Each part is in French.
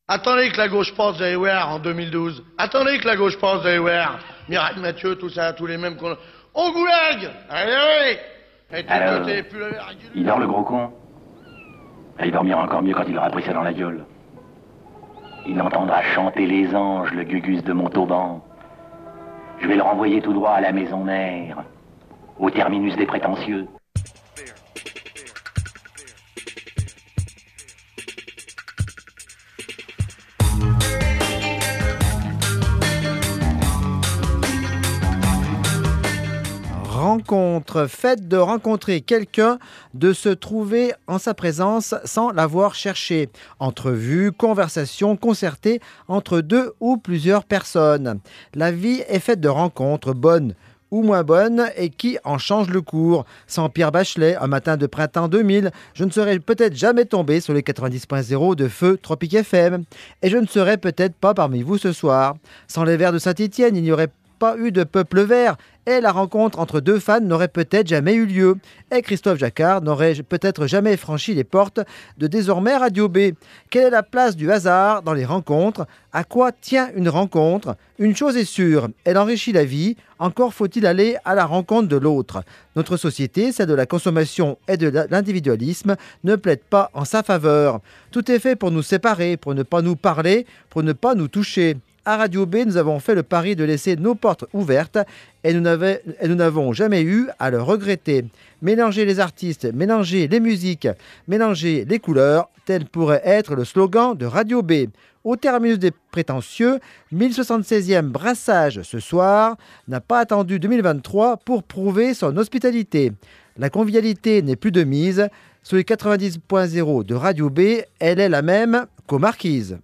Attendez que la gauche passe derrière en 2012. Attendez que la gauche passe derrière. Miracle Mathieu, tout ça, tous les mêmes qu'on... Au goulag. Allez, allez. Et de Alors, côté, plus le... il dort le gros con. Il dormira encore mieux quand il aura pris ça dans la gueule. Il entendra chanter les anges, le gugus de Montauban. Je vais le renvoyer tout droit à la maison mère, au terminus des prétentieux. Rencontre, fait de rencontrer quelqu'un, de se trouver en sa présence sans l'avoir cherché. Entrevue, conversation concertée entre deux ou plusieurs personnes. La vie est faite de rencontres bonnes ou moins bonnes et qui en changent le cours. Sans Pierre Bachelet, un matin de printemps 2000, je ne serais peut-être jamais tombé sur les 90.0 de Feu Tropique FM. Et je ne serais peut-être pas parmi vous ce soir. Sans les Verts de Saint-Étienne, il n'y aurait pas eu de peuple vert et la rencontre entre deux fans n'aurait peut-être jamais eu lieu. Et Christophe Jacquard n'aurait peut-être jamais franchi les portes de désormais Radio B. Quelle est la place du hasard dans les rencontres? À quoi tient une rencontre? Une chose est sûre, elle enrichit la vie, encore faut-il aller à la rencontre de l'autre. Notre société, celle de la consommation et de l'individualisme, ne plaide pas en sa faveur. Tout est fait pour nous séparer, pour ne pas nous parler, pour ne pas nous toucher. À Radio B, nous avons fait le pari de laisser nos portes ouvertes et nous n'avons jamais eu à le regretter. Mélanger les artistes, mélanger les musiques, mélanger les couleurs, tel pourrait être le slogan de Radio B. Au terminus des prétentieux, 1076e brassage ce soir, n'a pas attendu 2023 pour prouver son hospitalité. La convivialité n'est plus de mise. Sur les 90.0 de Radio B, elle est la même qu'aux Marquises.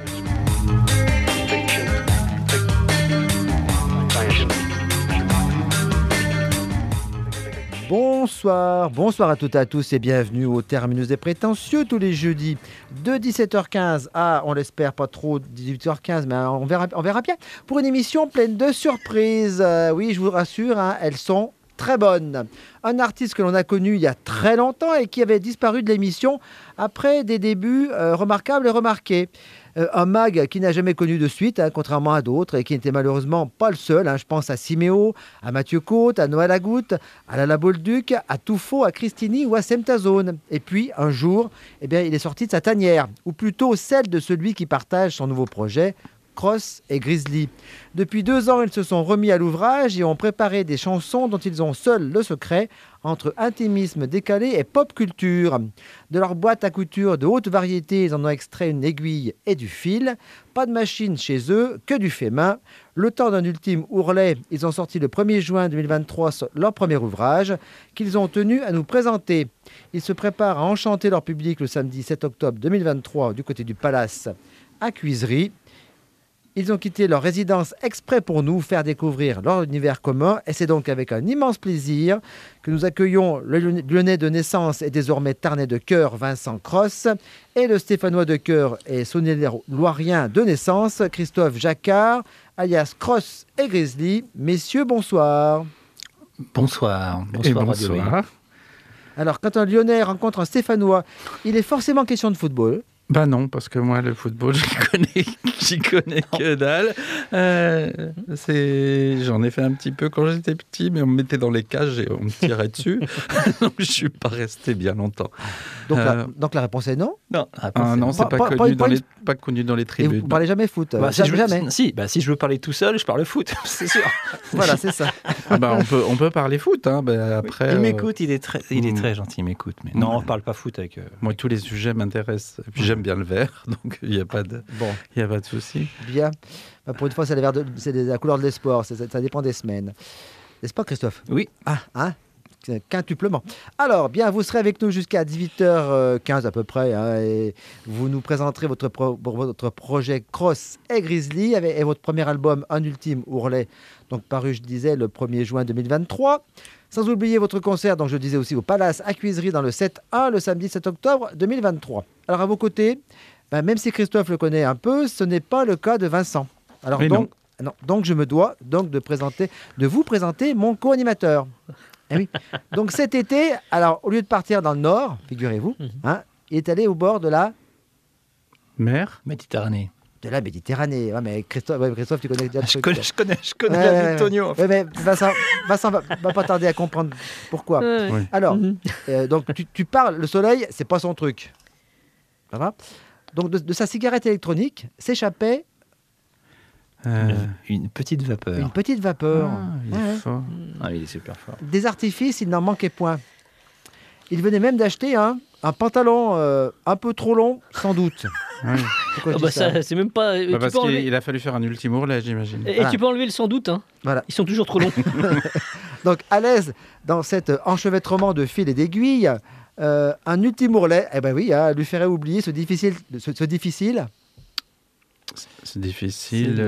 Bonsoir à toutes et à tous et bienvenue au terminus des prétentieux tous les jeudis de 17h15 à, on l'espère pas trop, 18h15, mais on verra bien, pour une émission pleine de surprises. Oui, je vous rassure, hein, elles sont très bonnes. Un artiste que l'on a connu il y a très longtemps et qui avait disparu de l'émission après des débuts remarquables et remarqués. Un mag qui n'a jamais connu de suite, hein, contrairement à d'autres, et qui n'était malheureusement pas le seul. Hein. Je pense à Siméo, à Mathieu Côte, à Noël Agoutte, à Lala Bolduc, à Toufo, à Christini ou à Semtazone. Et puis, un jour, il est sorti de sa tanière, ou plutôt celle de celui qui partage son nouveau projet, Cross et Grizzly. Depuis 2 ans, ils se sont remis à l'ouvrage et ont préparé des chansons dont ils ont seuls le secret entre intimisme décalé et pop culture. De leur boîte à couture de haute variété, ils en ont extrait une aiguille et du fil. Pas de machine chez eux, que du fait main. Le temps d'un ultime ourlet, ils ont sorti le 1er juin 2023 leur premier ouvrage qu'ils ont tenu à nous présenter. Ils se préparent à enchanter leur public le samedi 7 octobre 2023 du côté du Palace à Cuisery. Ils ont quitté leur résidence exprès pour nous faire découvrir leur univers commun et c'est donc avec un immense plaisir que nous accueillons le Lyonnais de naissance et désormais Tarnais de cœur Vincent Cross et le Stéphanois de cœur et Saunier-Loirien de naissance Christophe Jacquard, alias Cross et Grizzly. Messieurs, bonsoir. Bonsoir. Et bonsoir. Alors, quand un Lyonnais rencontre un Stéphanois, il est forcément question de football. Bah non, parce que moi, le football, j'y connais que dalle. J'en ai fait un petit peu quand j'étais petit, mais on me mettait dans les cages et on me tirait dessus. Donc, je ne suis pas resté bien longtemps. Donc la réponse est non? Non, c'est pas connu dans les tribunes. Et vous ne parlez jamais foot? Jamais. Si je veux parler tout seul, je parle foot, c'est sûr. Voilà, c'est ça. On peut parler foot. Hein, après, il m'écoute, il est très gentil, il m'écoute. Mais non, on ne parle pas foot avec... Moi, tous les sujets m'intéressent. Et puis j'aime bien le vert, donc il n'y a pas de souci. Bien. Pour une fois, c'est la couleur de l'espoir. Ça dépend des semaines. N'est-ce pas, Christophe? Oui. Quintuplement. Alors, bien, vous serez avec nous jusqu'à 18h15 à peu près, hein, et vous nous présenterez votre projet Cross et Grizzly et votre premier album Un ultime ourlet, donc paru, je disais, le 1er juin 2023. Sans oublier votre concert, donc je disais aussi au Palace à Cuisery dans le 7-1, le samedi 7 octobre 2023. Alors, à vos côtés, même si Christophe le connaît un peu, ce n'est pas le cas de Vincent. Alors, donc je me dois donc de vous présenter mon co-animateur. Eh oui. Donc cet été, alors au lieu de partir dans le nord, figurez-vous, il est allé au bord de la Mer. Méditerranée. De la Méditerranée. Ouais, mais Christophe, tu connais déjà le Je truc. connais la vie de Tonio. Ouais, mais Vincent va pas tarder à comprendre pourquoi. Ouais. Oui. Alors, Mhm. donc tu parles, le soleil, c'est pas son truc. Ça va. Donc de sa cigarette électronique s'échappait Une petite vapeur. une petite vapeur. il est Ouais. fort. Ah, il est super fort. Des artifices, il n'en manquait point. Il venait même d'acheter un pantalon un peu trop long, sans doute. Oui. Pourquoi je Ah dis bah ça ça, c'est même pas. Bah, tu parce peux enlever... qu'il a fallu faire un ultime ourlet, j'imagine. Et Voilà. tu peux enlever le sans doute. Hein. Voilà. Ils sont toujours trop longs. Donc, à l'aise dans cet enchevêtrement de fils et d'aiguilles, un ultime ourlet, eh ben oui, lui ferait oublier ce difficile. C'est difficile.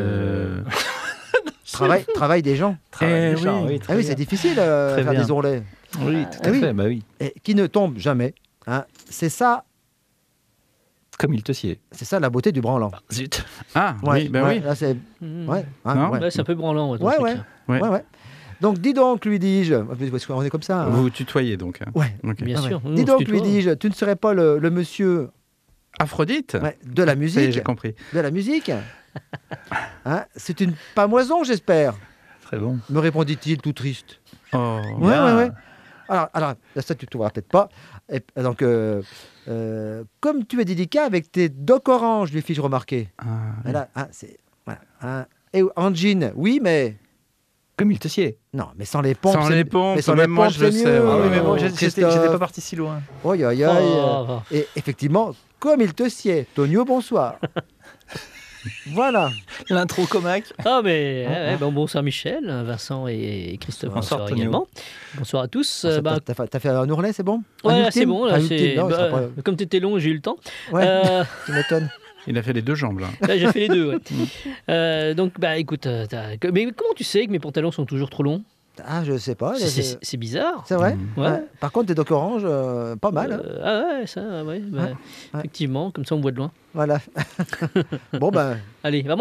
Travail des gens. Travail des oui. gens, oui, Ah très oui, bien. c'est difficile Très faire bien. des ourlets. Oui, tout Ah à oui. fait. Bah oui. Et qui ne tombe jamais. Hein. C'est ça Comme il te sied. la beauté du branlant. Zut. Ah, Ouais, oui, bah ouais, oui. Là, c'est... Mhm. Ouais, hein, Non ouais. Ouais, c'est un peu branlant. ton Ouais, truc, ouais. là. Ouais. Ouais, ouais. Donc, dis donc, lui dis-je. Parce qu'on est comme ça. hein. Vous vous tutoyez donc. Hein. Ouais. Ok. Bien Ah ouais. sûr. Nous, Dis on se donc, tutoie. lui dis-je, tu ne serais pas le monsieur Aphrodite. de la Ça y est, musique j'ai compris. De la musique Hein. C'est une pamoison, j'espère, Très bon. me répondit-il tout triste. Oh. Ouais, Bien. ouais, ouais. Alors, ça, tu ne trouveras peut-être pas. Et, donc, comme tu es délicat avec tes docs oranges, lui fis-je remarquer. Ah, Et là, hein, c'est... Voilà. Hein. Et en jean, oui, mais... Comme il te sied. Non, mais sans les pompes... Sans c'est- les pompes, mais sans même les moi, pompes, je le c'est sais, mieux. ouais. Ah oui, mais Oh, moi, Christophe. j'étais pas parti si loin. Oi, oi, oi. Oh. Et effectivement, comme il te sied, Tonio, bonsoir. Voilà. L'intro comac. Ah, mais bonsoir Michel, Vincent et Christophe. Bonsoir, Tonio. également. Bonsoir à tous. T'as fait un ourlet, c'est bon? Un Ouais, là, ultime c'est bon. Là, Un c'est... ultime, non, il sera bah, pas- Comme tu étais long, j'ai eu le temps. Ouais, Euh, tu m'étonnes. il a fait les deux jambes là. là, j'ai fait les deux. Ouais. Donc, écoute, mais comment tu sais que mes pantalons sont toujours trop longs? Ah, je sais pas. C'est bizarre. C'est vrai. Ouais. Ouais. Par contre, tes docs oranges, pas mal. Hein. Ah ouais, ça, ouais. Ouais. Effectivement, comme ça on me voit de loin. Voilà. Bon, ben. Allez, vamos.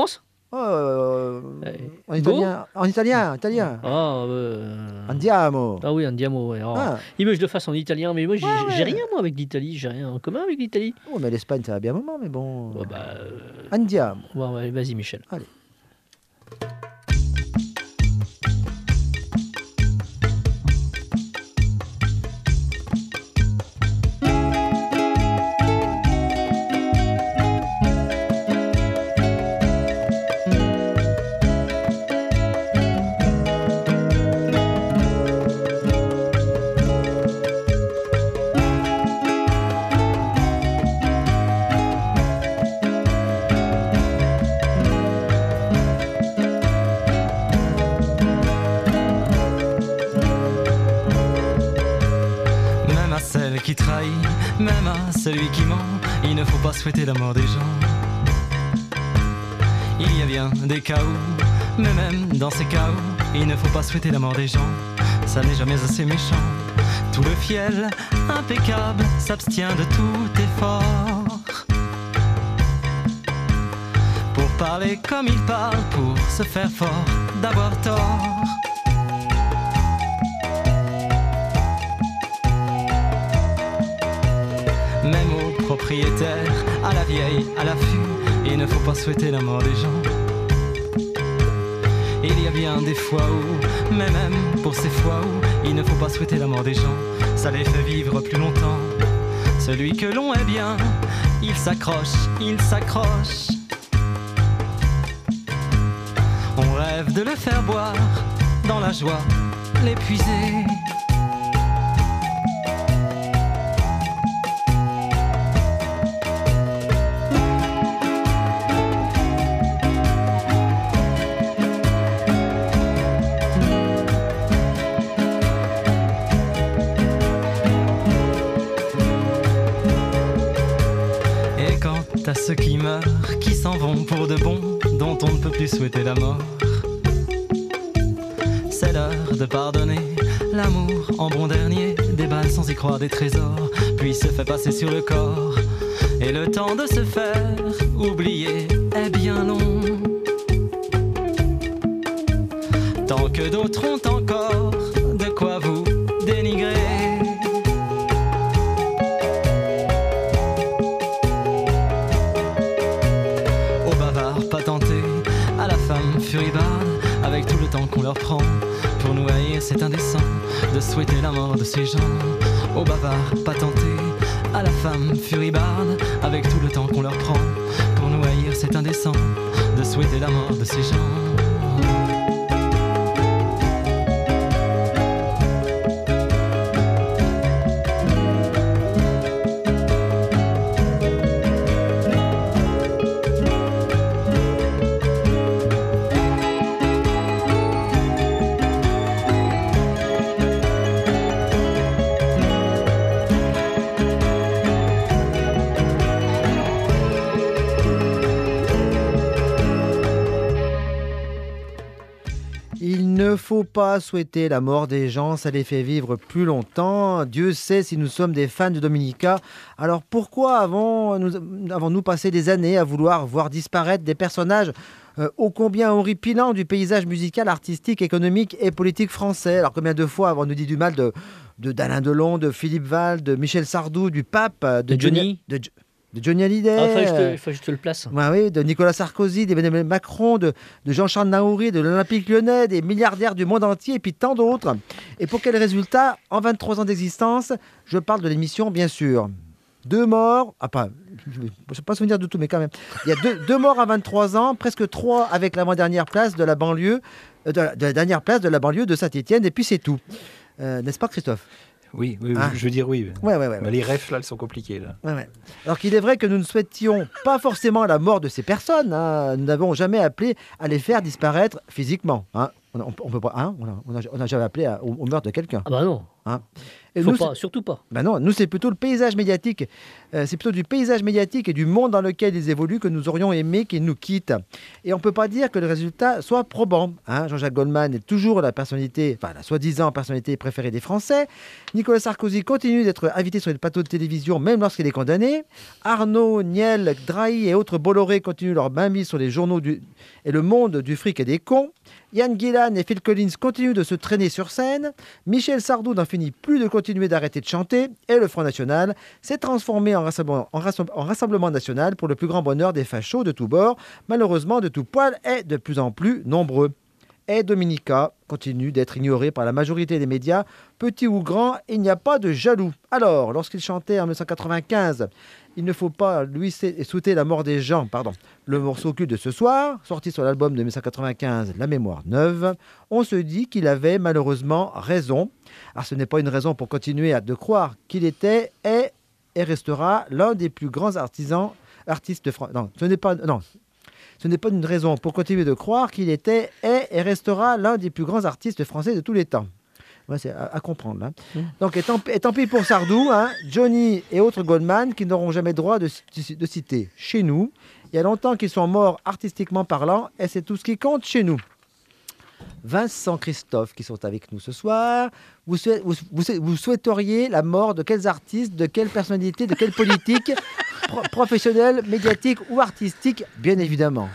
En italien. En italien. Andiamo. Ah oui, andiamo. Ouais. Oh. Ah. Il veut que je le fasse en italien, mais moi j'ai rien moi avec l'Italie, j'ai rien en commun avec l'Italie. Oh, mais l'Espagne, ça va bien un moment, mais bon. Ouais, Andiamo. ouais, vas-y Michel. Même à celle qui trahit, même à celui qui ment, il ne faut pas souhaiter la mort des gens. Il y a bien des cas où, mais même dans ces cas où, il ne faut pas souhaiter la mort des gens. Ça n'est jamais assez méchant. Tout le fiel, impeccable, s'abstient de tout effort. Pour parler comme il parle, pour se faire fort, d'avoir tort. Même aux propriétaires, à la vieille, à l'affût, il ne faut pas souhaiter la mort des gens. Il y a bien des fois où, mais même pour ces fois où, il ne faut pas souhaiter la mort des gens. Ça les fait vivre plus longtemps. Celui que l'on est bien, il s'accroche, il s'accroche. On rêve de le faire boire, dans la joie, l'épuiser. Et quant à ceux qui meurent, qui s'en vont pour de bon, dont on ne peut plus souhaiter la mort, c'est l'heure de pardonner. L'amour en bon dernier, des balles sans y croire des trésors, puis se fait passer sur le corps. Et le temps de se faire oublier est bien long. Tant que d'autres ont encore de quoi vous dénigrer. qu'on leur prend. Pour nous haïr, c'est indécent de souhaiter la mort de ces gens. Aux bavards, pas tentés, à la femme furibarde, avec tout le temps qu'on leur prend. Pour nous haïr, c'est indécent de souhaiter la mort de ces gens. Il ne faut pas souhaiter la mort des gens, ça les fait vivre plus longtemps. Dieu sait si nous sommes des fans de Dominica. Alors pourquoi avons-nous passé des années à vouloir voir disparaître des personnages ô combien horripilants du paysage musical, artistique, économique et politique français? Alors combien de fois avons-nous dit du mal d'Alain Delon, de Philippe Val, de Michel Sardou, du pape, De Johnny de Johnny Hallyday, il faut que je te le place. ouais, oui, de Nicolas Sarkozy, d'Emmanuel Macron, de Jean-Charles Naouri, de l'Olympique lyonnais, des milliardaires du monde entier et puis tant d'autres. Et pour quel résultat? En 23 ans d'existence, je parle de l'émission, bien sûr. 2 morts, je ne sais pas souvenir de tout, mais quand même. Il y a deux morts à 23 ans, presque 3 avec l'avant-dernière place de la banlieue, de la dernière place de la banlieue de Saint-Étienne, et puis c'est tout. N'est-ce pas, Christophe? Oui, Ah. je veux dire oui. Ouais. Mais les refs, là, elles sont compliquées. Là. Ouais. Alors qu'il est vrai que nous ne souhaitions pas forcément la mort de ces personnes. Nous n'avons jamais appelé à les faire disparaître physiquement. On peut pas. On n'a jamais appelé au meurtre de quelqu'un. Ah bah non. Et Faut nous, pas, surtout pas. Ben non, nous c'est plutôt le paysage médiatique. C'est plutôt du paysage médiatique et du monde dans lequel ils évoluent que nous aurions aimé qu'ils nous quittent. Et on ne peut pas dire que le résultat soit probant. Jean-Jacques Goldman est toujours la soi-disant personnalité préférée des Français. Nicolas Sarkozy continue d'être invité sur les plateaux de télévision même lorsqu'il est condamné. Arnaud, Niel, Drahi et autres Bolloré continuent leur mainmise sur les journaux et le monde du fric et des cons. Yann Gillan et Phil Collins continuent de se traîner sur scène. Michel Sardou n'en finit plus de continuer d'arrêter de chanter. Et le Front National s'est transformé en rassemblement national pour le plus grand bonheur des fachos de tous bords, malheureusement de tout poil et de plus en plus nombreux. Et Dominica continue d'être ignoré par la majorité des médias, petits ou grands, il n'y a pas de jaloux. Alors, lorsqu'il chantait en 1995, il ne faut pas lui souhaiter la mort des gens, le morceau culte de ce soir, sorti sur l'album de 1995, La mémoire neuve, on se dit qu'il avait malheureusement raison. Alors ce n'est pas une raison pour continuer de croire qu'il était et restera l'un des plus grands artistes de France. Ce n'est pas une raison pour continuer de croire qu'il était et restera l'un des plus grands artistes français de tous les temps. Ouais, c'est à comprendre. Là. Donc, et tant pis pour Sardou, Johnny et autres Goldman qui n'auront jamais droit de citer chez nous. Il y a longtemps qu'ils sont morts artistiquement parlant et c'est tout ce qui compte chez nous. Vincent, Christophe qui sont avec nous ce soir, vous souhaiteriez la mort de quels artistes, de quelle personnalité, de quelle politique professionnelle, médiatique ou artistique, bien évidemment.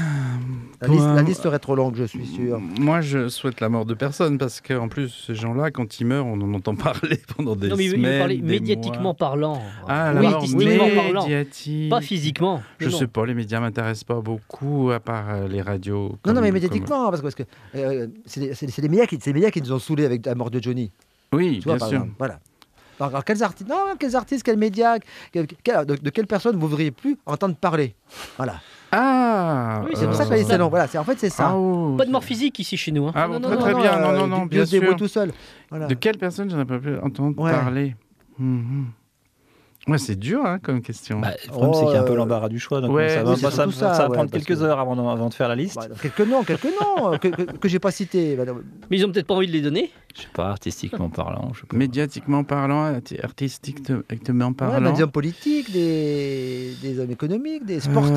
La liste serait trop longue, je suis sûr. Moi, je souhaite la mort de personne parce qu'en plus, ces gens-là, quand ils meurent, on en entend parler pendant des semaines. Non, mais il parlait médiatiquement parlant. Ah, la mort médiatique. Pas physiquement. Je sais pas, les médias m'intéressent pas beaucoup, à part les radios. Non, mais médiatiquement, parce que c'est les médias qui nous ont saoulés avec la mort de Johnny. Oui, bien sûr. Voilà. Alors, quels artistes, quels médias, de quelles personnes vous ne voudriez plus entendre parler? Voilà. Ah oui, c'est pour ça que la liste est longue. Voilà, en fait, c'est ça. Pas de mort physique ici chez nous. Ah, très bien. Non, bien sûr. Débrouille tout seul. Voilà. De quelle personne j'en ai pas pu entendre parler? Ouais, c'est dur comme question. Le problème, c'est qu'il y a un peu l'embarras du choix. Donc ça va prendre quelques heures avant de faire la liste. Quelques noms que j'ai pas cités. Mais ils ont peut-être pas envie de les donner. Je sais pas, artistiquement parlant. Médiatiquement parlant, artistiquement parlant. Des hommes politiques, des hommes économiques, des sportifs.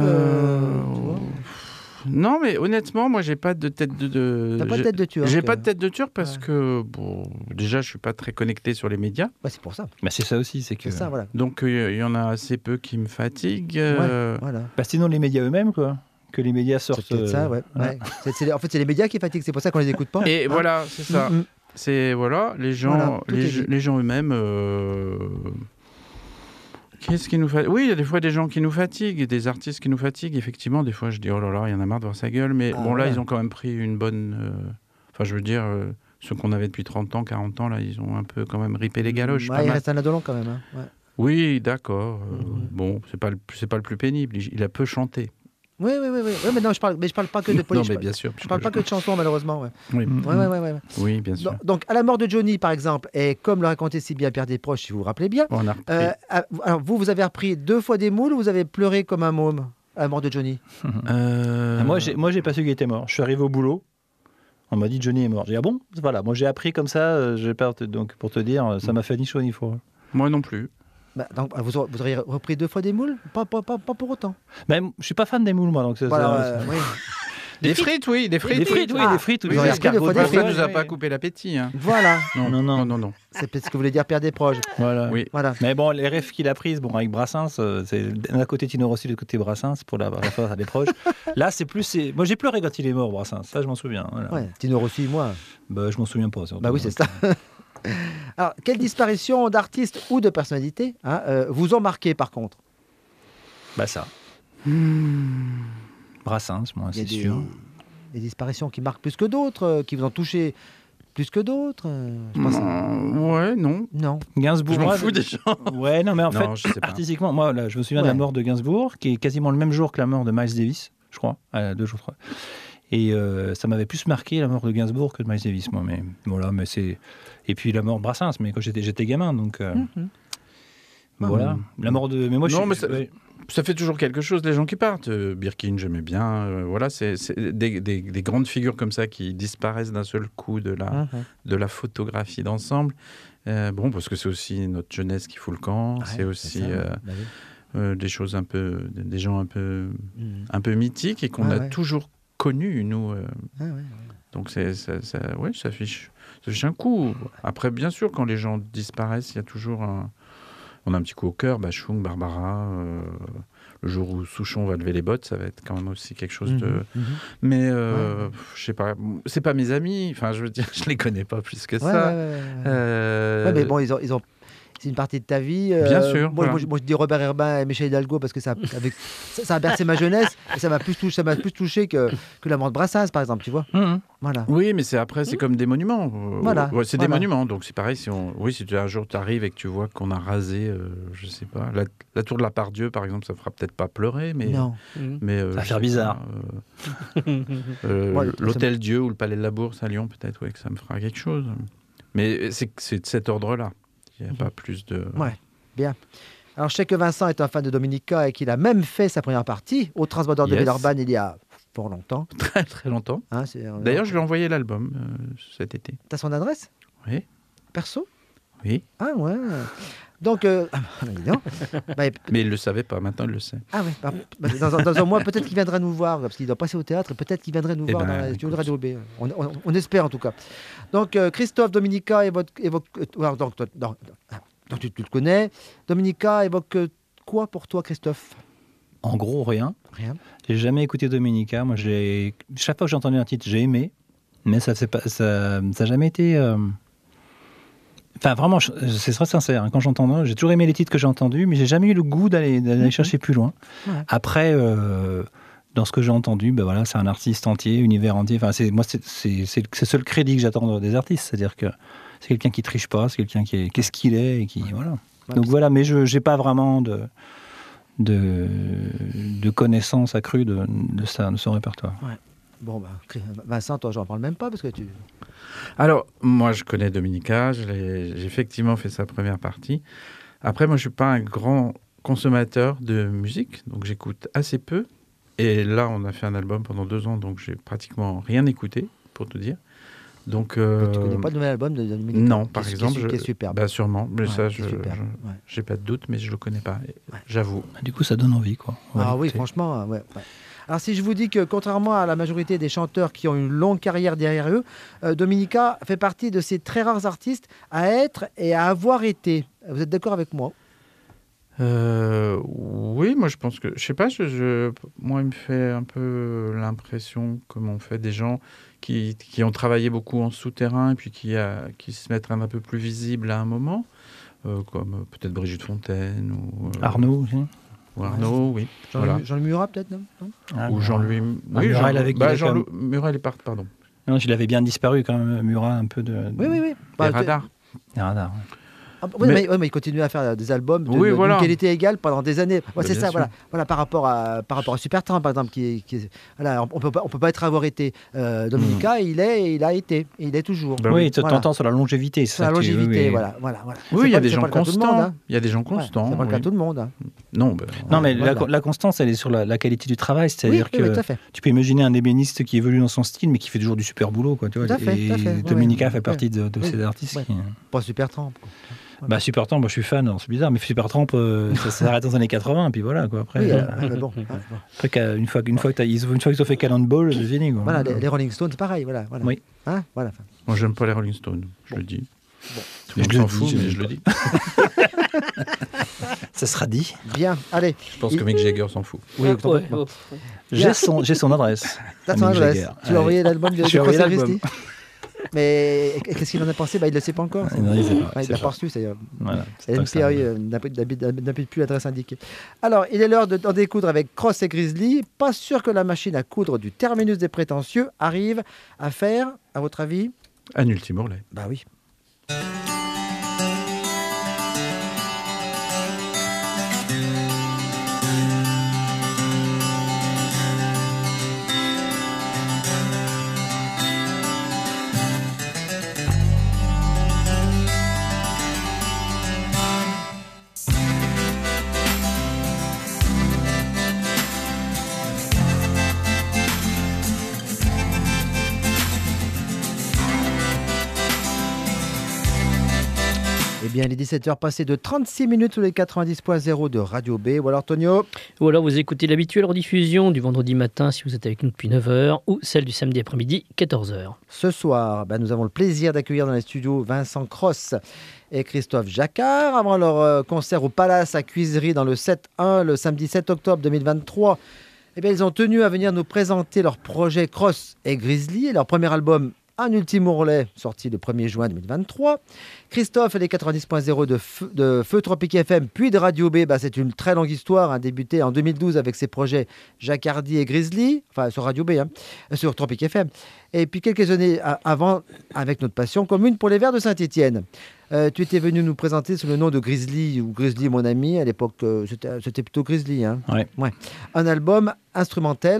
Non, mais honnêtement, moi, j'ai pas de tête de. T'as pas de tête de turc. J'ai pas de tête de turc parce que déjà, je suis pas très connecté sur les médias. Ouais, c'est pour ça. Mais c'est ça aussi, c'est que. C'est ça, voilà. Donc, il y en a assez peu qui me fatiguent. Voilà. Sinon, les médias eux-mêmes, quoi. Que les médias sortent. C'est ça, ouais. En fait, c'est les médias qui fatiguent. C'est pour ça qu'on les écoute pas. Et voilà, c'est ça. C'est les gens eux-mêmes. Qu'est-ce qui nous fatigue ? Oui, il y a des fois des gens qui nous fatiguent, des artistes qui nous fatiguent. Effectivement, des fois, je dis, oh là là, il y en a marre de voir sa gueule. Mais là, ils ont quand même pris une bonne... Enfin, je veux dire, ceux qu'on avait depuis 30 ans, 40 ans, là, ils ont un peu quand même ripé les galoches. Il reste un adolescent quand même. Hein. Ouais. Oui, d'accord. Bon, c'est pas le plus pénible. Il a peu chanté. Oui, mais non, je parle pas que de politique. Non, mais bien sûr. Je parle pas que de chansons, malheureusement. Ouais. Oui. Ouais. Oui, bien sûr. Donc, à la mort de Johnny, par exemple, et comme le racontait si bien Pierre Desproges, si vous vous rappelez bien, On a repris. alors vous avez repris 2 fois des moules ou vous avez pleuré comme un môme à la mort de Johnny? Moi, j'ai pas su qu'il était mort. Je suis arrivé au boulot. On m'a dit Johnny est mort. J'ai dit ah bon? Voilà, moi j'ai appris comme ça. Donc pour te dire, ça m'a fait ni chaud ni froid. Moi non plus. Donc, vous auriez repris 2 fois des moules? Pas pour autant. Mais je suis pas fan des moules, moi. Donc Oui. Des frites, oui. Des frites, des frites. Vous auriez repris 2 fois des Ça frites. nous a pas coupé l'appétit. Hein. Voilà. Non. C'est peut-être ce que voulait dire Pierre Desproges. Voilà. Oui. Voilà. Mais bon, les rêves qu'il a prises, avec Brassens, c'est d'un côté Tino Rossi, de l'autre côté Brassens, pour la référence à des proches. Là, moi, j'ai pleuré quand il est mort, Brassens. Ça, je m'en souviens. Voilà. Ouais, Tino Rossi, moi. Je m'en souviens pas. Oui, c'est ça. Alors, quelle disparition d'artistes ou de personnalités vous ont marqué, par contre? Ça. Brassens, moi, c'est sûr. Des disparitions qui marquent plus que d'autres, qui vous ont touché plus que d'autres. Ouais, non. Gainsbourg. Je m'en fous des gens. Ouais, non, mais en fait, je sais pas. artistiquement, moi, là, je me souviens de la mort de Gainsbourg, qui est quasiment le même jour que la mort de Miles Davis, je crois, 2 jours, 3. Et ça m'avait plus marqué la mort de Gainsbourg que de Miles Davis, moi. Mais voilà, mais c'est. Et puis la mort de Brassens, mais quand j'étais gamin, donc. Voilà. La mort de. Mais moi, ça fait toujours quelque chose, les gens qui partent. Birkin, j'aimais bien. Voilà, c'est des grandes figures comme ça qui disparaissent d'un seul coup de la photographie d'ensemble. Parce que c'est aussi notre jeunesse qui fout le camp. C'est aussi des choses des gens un peu mythiques et qu'on a toujours connus, nous. Donc ça affiche un coup. Après, bien sûr, quand les gens disparaissent, il y a toujours on a un petit coup au cœur, Bachung, Barbara, le jour où Souchon va lever les bottes, ça va être quand même aussi quelque chose de... Mais, je sais pas, c'est pas mes amis, enfin, je veux dire, je les connais pas plus que ça. Mais bon, ils ont... C'est une partie de ta vie. Bien sûr. Moi, je dis Robert Herbin et Michel Hidalgo parce que ça a bercé ma jeunesse et ça m'a plus touché que la mort de Brassens, par exemple, tu vois. Voilà. Oui, mais c'est comme des monuments. C'est des monuments, donc c'est pareil. Si un jour tu arrives et que tu vois qu'on a rasé, je sais pas, la tour de la Part-Dieu, par exemple, ça fera peut-être pas pleurer, mais non. Mais ça va faire bizarre. L'Hôtel Dieu ou le Palais de la Bourse à Lyon, peut-être, que ça me fera quelque chose. Mais c'est de cet ordre-là. Il n'y a pas plus de... Ouais, bien. Alors, je sais que Vincent est un fan de Dominica et qu'il a même fait sa première partie au Transbordeur de Villeurbanne il y a fort longtemps. Très, très longtemps. D'ailleurs, je lui ai envoyé l'album cet été. T'as son adresse? Oui. Perso? Oui. Ah ouais. Donc, non. Mais il ne le savait pas, maintenant il le sait. Ah ouais. Dans un mois, peut-être qu'il viendra nous voir, parce qu'il doit passer au théâtre, et peut-être qu'il viendrait nous voir dans la studio de Radio B. On espère en tout cas. Donc, Christophe, Dominica évoque... Donc, tu le connais. Dominica évoque quoi pour toi, Christophe? En gros, rien. Rien. J'ai jamais écouté Dominica. Moi, chaque fois que j'ai entendu un titre, j'ai aimé. Mais ça n'a jamais été... Enfin, vraiment, c'est très sincère. Quand j'entends, j'ai toujours aimé les titres que j'ai entendus, mais j'ai jamais eu le goût d'aller chercher plus loin. Ouais. Après, dans ce que j'ai entendu, c'est un artiste entier, univers entier. Enfin, c'est le seul crédit que j'attends des artistes, c'est-à-dire que c'est quelqu'un qui triche pas, c'est quelqu'un qui est qu'est-ce qu'il est et qui voilà. Ouais, donc voilà, mais je n'ai pas vraiment de connaissances accrues de son répertoire. Ouais. Bon, Vincent, toi, j'en parle même pas parce que tu... Alors, moi, je connais Dominica, j'ai effectivement fait sa première partie. Après, moi, je suis pas un grand consommateur de musique, donc j'écoute assez peu. Et là, on a fait un album pendant 2 ans, donc j'ai pratiquement rien écouté, pour te dire. Donc, tu connais pas le nouvel album de Dominica? Non, par exemple. Qui est superbe. Sûrement, mais ça, j'ai pas de doute, mais je le connais pas, j'avoue. Du coup, ça donne envie, quoi. Oui, franchement, ouais. Alors, si je vous dis que, contrairement à la majorité des chanteurs qui ont une longue carrière derrière eux, Dominica fait partie de ces très rares artistes à être et à avoir été. Vous êtes d'accord avec moi? Oui, moi je pense que... Je sais pas, moi il me fait un peu l'impression, comme on fait des gens qui ont travaillé beaucoup en souterrain et puis qui se mettent un peu plus visibles à un moment. comme peut-être Brigitte Fontaine ou Arnaud aussi. ou Arnaud, oui. Voilà. Jean-Louis Murat, peut-être, non? Ou Jean-Louis. Murat, avec qui il a quand même- Murat, il est parti, pardon. Non, il avait bien disparu quand même, Murat, un peu de. Oui. Les Bah, radars. Des radars. mais il continue à faire des albums Oui, voilà. d'une qualité égale pendant des années. Ouais, Bah, c'est bien ça, sûr. voilà, par rapport à Supertramp, par exemple, voilà, on peut pas avoir été Dominica, il a été, et il est toujours. Bah oui, tu voilà. t'entends sur la longévité. c'est Sur la ça que tu- longévité, oui. voilà. Oui, il y a des C'est gens pas le cas de tout le monde, constants. hein. Il y a des gens Ouais, constants. c'est pas le cas oui. de tout le monde. Hein. Non, Non, mais Voilà. la constance, elle est sur la qualité du travail. C'est-à-dire Oui, que tout à fait. tu peux imaginer un ébéniste qui évolue dans son style, mais qui fait toujours du super boulot. Quoi, tu vois. Tout à fait, Et tout à fait. Ouais, Dominica ouais. fait partie de Oui. ces artistes. Ouais. Qui... Pas Supertramp. quoi. Bah, Supertramp, moi je suis fan, alors c'est bizarre, mais Supertramp, ça s'arrête dans les années 80, puis voilà. Quoi. Après, Oui, mais bon. après une fois qu'ils ont fait Cannonball, c'est fini. Quoi. Voilà, les Rolling Stones, c'est pareil, voilà. Oui. Hein, voilà. moi, j'aime pas les Rolling Stones, je le dis. Tout le Je monde le s'en dis, fout, je mais le je dis le dis. Ça sera dit. Bien, allez. Je pense que Mick Jagger s'en fout. Oui, Ouais, complètement. ouais. J'ai son adresse. T'as son Mick adresse. Jagger. Tu as envoyé l'album de J'ai envoyé Cross l'album. Christie. Mais qu'est-ce qu'il en a pensé? Il ne le sait pas encore. Non, il sait pas, Ouais, il il sait l'a pas. pas reçu, c'est-à-dire. Voilà, c'est Et pas que ça NPI arrive. n'habite plus l'adresse indiquée. Alors, il est l'heure d'en découdre avec Cross et Grizzly. Pas sûr que la machine à coudre du terminus des prétentieux arrive à faire, à votre avis? Un ultime Orlais. Bah oui. Eh bien, il est 17h passé de 36 minutes sur les 90.0 de Radio B. Ou alors, Tonio? Ou alors vous écoutez l'habituelle rediffusion du vendredi matin si vous êtes avec nous depuis 9h ou celle du samedi après-midi 14h. Ce soir, nous avons le plaisir d'accueillir dans les studios Vincent Cross et Christophe Jacquard avant leur concert au Palace à Cuisery dans le 7-1 le samedi 7 octobre 2023. Eh bien, ils ont tenu à venir nous présenter leur projet Cross et Grizzly et leur premier album Un ultime ourlet, sorti le 1er juin 2023. Christophe et les 90.0 de Feu Tropique FM, puis de Radio B, c'est une très longue histoire, débuté en 2012 avec ses projets Jacquardy et Grizzly, enfin sur Radio B, sur Tropique FM. Et puis quelques années avant, avec notre passion commune pour les Verts de Saint-Étienne. Tu étais venu nous présenter sous le nom de Grizzly, ou Grizzly mon ami, à l'époque c'était plutôt Grizzly. Hein. Ouais. Un album instrumental,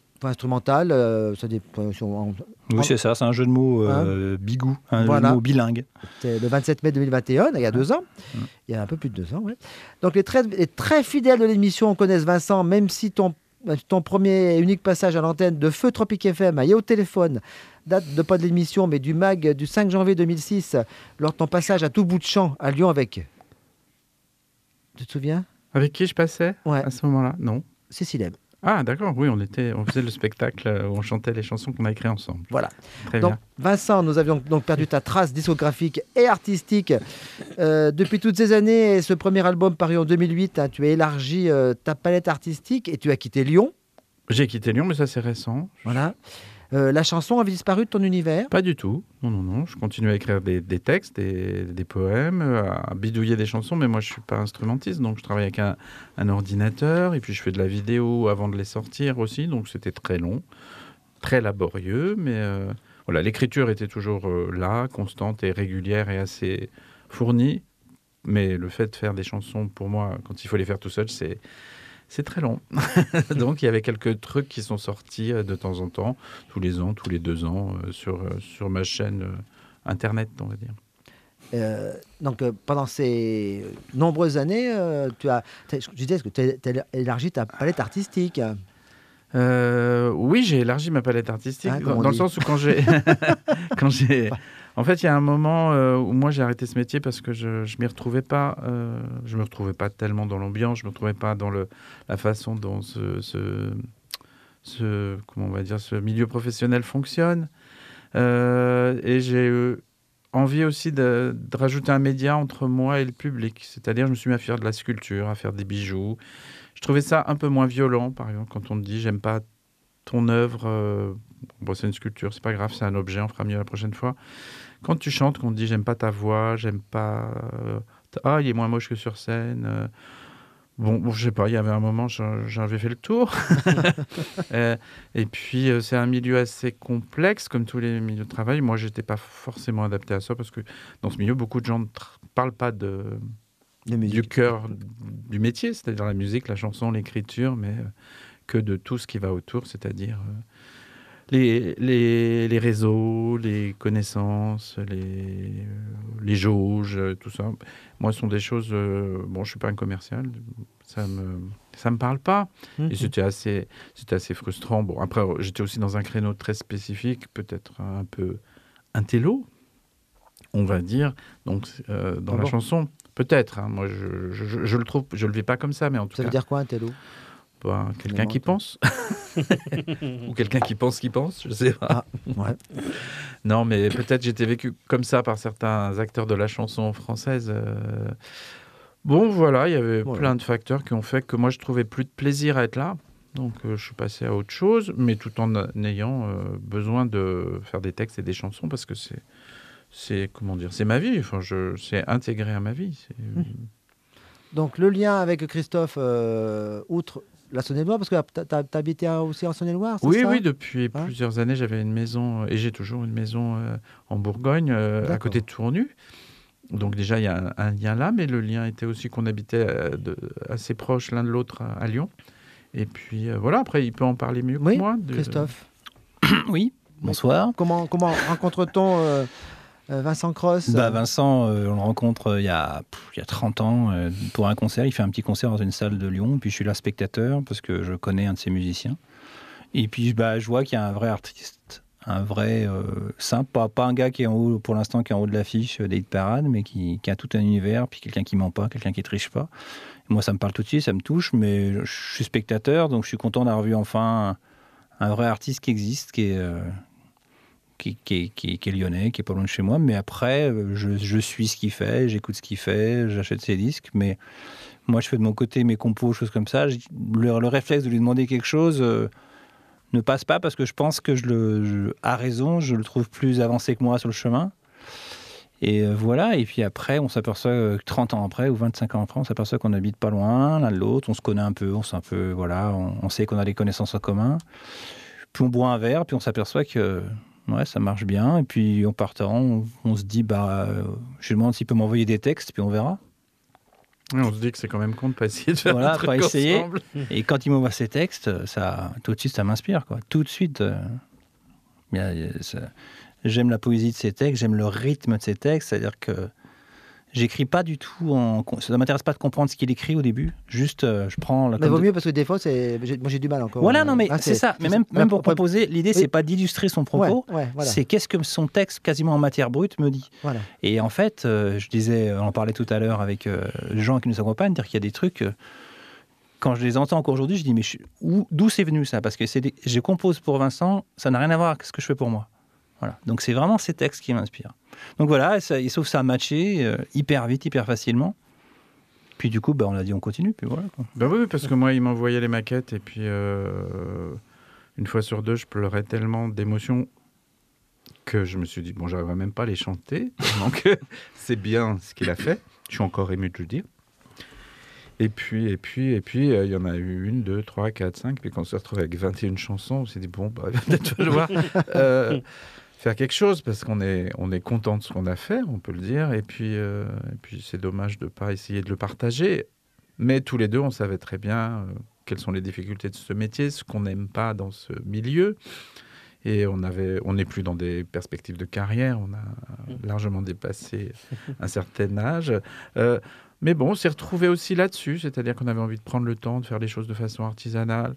ça dépend. Oui, c'est ça, c'est un jeu de mots bigou, un Voilà. jeu de mots bilingue. C'était le 27 mai 2021, il y a 2 ans. Il y a un peu plus de 2 ans, ouais. Donc les très fidèles de l'émission connaissent Vincent, même si ton premier et unique passage à l'antenne de Feu Tropique FM et au téléphone date de pas de l'émission, mais du mag du 5 janvier 2006, lors de ton passage à tout bout de champ à Lyon avec... Tu te souviens? Avec qui je passais Ouais. à ce moment-là? Non. Cécile M. Ah, d'accord, oui, on faisait le spectacle où on chantait les chansons qu'on a écrites ensemble. Voilà. Très Donc, bien. Vincent, nous avions donc perdu ta trace discographique et artistique. Depuis toutes ces années, et ce premier album paru en 2008, tu as élargi ta palette artistique et tu as quitté Lyon. J'ai quitté Lyon, mais ça c'est récent. Voilà. La chanson avait disparu de ton univers. Pas du tout. Non. Je continue à écrire des textes, des poèmes, à bidouiller des chansons, mais moi je suis pas instrumentiste, donc je travaille avec un ordinateur, et puis je fais de la vidéo avant de les sortir aussi, donc c'était très long, très laborieux, mais voilà, l'écriture était toujours là, constante et régulière et assez fournie, mais le fait de faire des chansons, pour moi, quand il faut les faire tout seul, c'est très long. Donc, il y avait quelques trucs qui sont sortis de temps en temps, tous les ans, tous les 2 ans, sur ma chaîne Internet, on va dire. Donc, pendant ces nombreuses années, je disais que tu as élargi ta palette artistique. Oui, j'ai élargi ma palette artistique, comme on dans le dit. sens où quand j'ai... En fait, il y a un moment où moi j'ai arrêté ce métier parce que je m'y retrouvais pas. Je me retrouvais pas tellement dans l'ambiance, je me retrouvais pas dans la façon dont comment on va dire, ce milieu professionnel fonctionne. Et j'ai eu envie aussi de rajouter un média entre moi et le public. C'est-à-dire, je me suis mis à faire de la sculpture, à faire des bijoux. Je trouvais ça un peu moins violent, par exemple, quand on te dit j'aime pas ton œuvre. Bon, c'est une sculpture, c'est pas grave, c'est un objet, on fera mieux la prochaine fois. Quand tu chantes, qu'on te dit j'aime pas ta voix, j'aime pas Ah, il est moins moche que sur scène. Bon, je sais pas, il y avait un moment, j'avais fait le tour. Et puis, c'est un milieu assez complexe, comme tous les milieux de travail. Moi, je n'étais pas forcément adapté à ça, parce que dans ce milieu, beaucoup de gens ne parlent pas du cœur du métier, c'est-à-dire la musique, la chanson, l'écriture, mais que de tout ce qui va autour, c'est-à-dire les réseaux, les connaissances, les jauges, tout ça. Moi, ce sont des choses... bon, je ne suis pas un commercial, ça me parle pas. Et c'était assez frustrant. Bon, après, j'étais aussi dans un créneau très spécifique, peut-être un peu intello, on va dire, donc dans la chanson. Peut-être. Hein. Moi, je le trouve... Je le vis pas comme ça, mais en tout cas... Ça veut dire quoi, intello? Quelqu'un qui pense ou quelqu'un qui pense, je sais pas. Ouais. Non, mais peut-être j'étais vécu comme ça par certains acteurs de la chanson française. Bon, voilà, il y avait plein de facteurs qui ont fait que moi je trouvais plus de plaisir à être là. Donc je suis passé à autre chose, mais tout en ayant besoin de faire des textes et des chansons, parce que c'est comment dire, c'est ma vie. Enfin, c'est intégré à ma vie. Donc le lien avec Christophe, outre la Saône-et-Loire, parce que tu as habité aussi en Saône-et-Loire, c'est ça? Oui, depuis plusieurs années, j'avais une maison, et j'ai toujours une maison en Bourgogne, à côté de Tournu. Donc déjà, il y a un lien là, mais le lien était aussi qu'on habitait assez proches l'un de l'autre à Lyon. Et puis voilà, après, il peut en parler mieux que moi. Christophe. Oui, bonsoir. Comment rencontre-t-on Vincent Cross? Vincent, on le rencontre il y a 30 ans pour un concert. Il fait un petit concert dans une salle de Lyon. Puis je suis là spectateur parce que je connais un de ses musiciens. Et puis je vois qu'il y a un vrai artiste, un vrai simple, pas un gars qui est en haut, pour l'instant, qui est en haut de l'affiche des hit parades, mais qui a tout un univers, puis quelqu'un qui ment pas, quelqu'un qui triche pas. Et moi, ça me parle tout de suite, ça me touche, mais je suis spectateur, donc je suis content d'avoir vu enfin un vrai artiste qui existe, qui est lyonnais, qui est pas loin de chez moi, mais après, je suis ce qu'il fait, j'écoute ce qu'il fait, j'achète ses disques, mais moi, je fais de mon côté mes compos, choses comme ça. Le réflexe de lui demander quelque chose ne passe pas, parce que je pense que à raison, je le trouve plus avancé que moi sur le chemin. Et voilà, et puis après, on s'aperçoit, 30 ans après, ou 25 ans après, on s'aperçoit qu'on n'habite pas loin l'un de l'autre, on se connaît un peu, on sait qu'on a des connaissances en commun. Puis on boit un verre, puis on s'aperçoit que ça marche bien. Et puis en partant, on se dit, je lui demande s'il peut m'envoyer des textes, puis on verra. Et on se dit que c'est quand même con de pas essayer de faire un truc essayer. Ensemble. Et quand il m'envoie ses textes, tout de suite, ça m'inspire, quoi. Tout de suite. J'aime la poésie de ses textes, j'aime le rythme de ses textes, c'est-à-dire que j'écris pas du tout ça m'intéresse pas de comprendre ce qu'il écrit au début, juste je prends... Mais vaut mieux, parce que des fois, moi j'ai du mal encore. Voilà, non mais c'est ça, mais même pour proposer, l'idée c'est pas d'illustrer son propos, voilà. C'est qu'est-ce que son texte quasiment en matière brute me dit. Voilà. Et en fait, je disais, on en parlait tout à l'heure avec les gens qui nous accompagnent, dire qu'il y a des trucs... quand je les entends encore aujourd'hui, je dis, mais d'où c'est venu ça? Parce que je compose pour Vincent, ça n'a rien à voir avec ce que je fais pour moi. Voilà. Donc c'est vraiment ces textes qui m'inspirent. Donc voilà, sauf ça a matché hyper vite, hyper facilement. Puis du coup, on l'a dit, on continue. Puis voilà, quoi. Oui, parce que moi, il m'envoyait les maquettes, et puis une fois sur deux, je pleurais tellement d'émotion que je me suis dit, j'arriverai même pas à les chanter, tellement que c'est bien ce qu'il a fait. Je suis encore ému de le dire. Et puis, il y en a eu 1, 2, 3, 4, 5. Puis quand on s'est retrouvé avec 21 chansons, on s'est dit, il va peut-être falloir faire quelque chose, parce qu'on est content de ce qu'on a fait, on peut le dire. Et puis c'est dommage de ne pas essayer de le partager. Mais tous les deux, on savait très bien quelles sont les difficultés de ce métier, ce qu'on n'aime pas dans ce milieu. Et on n'est plus dans des perspectives de carrière, on a largement dépassé un certain âge. Mais bon, on s'est retrouvés aussi là-dessus, c'est-à-dire qu'on avait envie de prendre le temps de faire les choses de façon artisanale,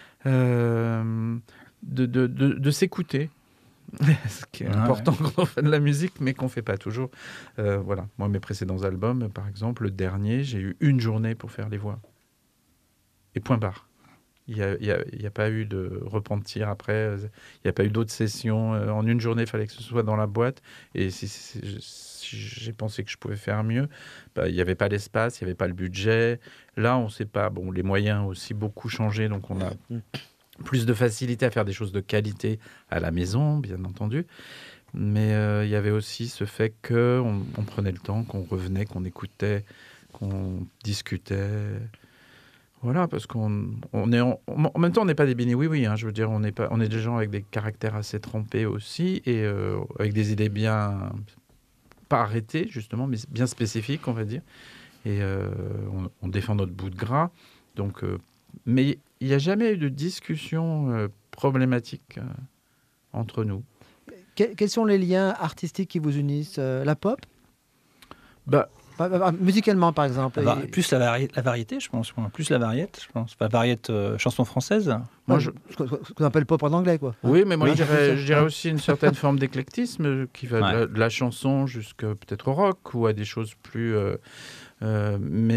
de s'écouter, ce qui est important quand on fait de la musique, mais qu'on ne fait pas toujours. Voilà. Moi, mes précédents albums, par exemple, le dernier, j'ai eu 1 journée pour faire les voix. Et point barre. Il n'y a pas eu de repentir après, il n'y a pas eu d'autres sessions. En 1 journée, il fallait que ce soit dans la boîte. Et si j'ai pensé que je pouvais faire mieux, il n'y avait pas l'espace, il n'y avait pas le budget. Là, on ne sait pas. Bon, les moyens ont aussi beaucoup changé, donc on a plus de facilité à faire des choses de qualité à la maison, bien entendu. Mais il y avait aussi ce fait qu'on on prenait le temps, qu'on revenait, qu'on écoutait, qu'on discutait. Voilà, parce on est en même temps, on n'est pas des bini-oui-oui. Hein, je veux dire, on est des gens avec des caractères assez trempés aussi et avec des idées bien pas arrêtées justement, mais bien spécifiques, on va dire. Et on défend notre bout de gras. Donc, mais il n'y a jamais eu de discussion problématique entre nous. Quels sont les liens artistiques qui vous unissent? La pop? Bah, Musicalement, par exemple. Plus la variété, je pense. Plus la variété, je pense. Pas variété chanson française. moi, Ce qu'on appelle pop en anglais, quoi. Oui, mais moi, Oui, je dirais aussi une certaine forme d'éclectisme qui va de la chanson jusqu'à peut-être au rock ou à des choses plus... Il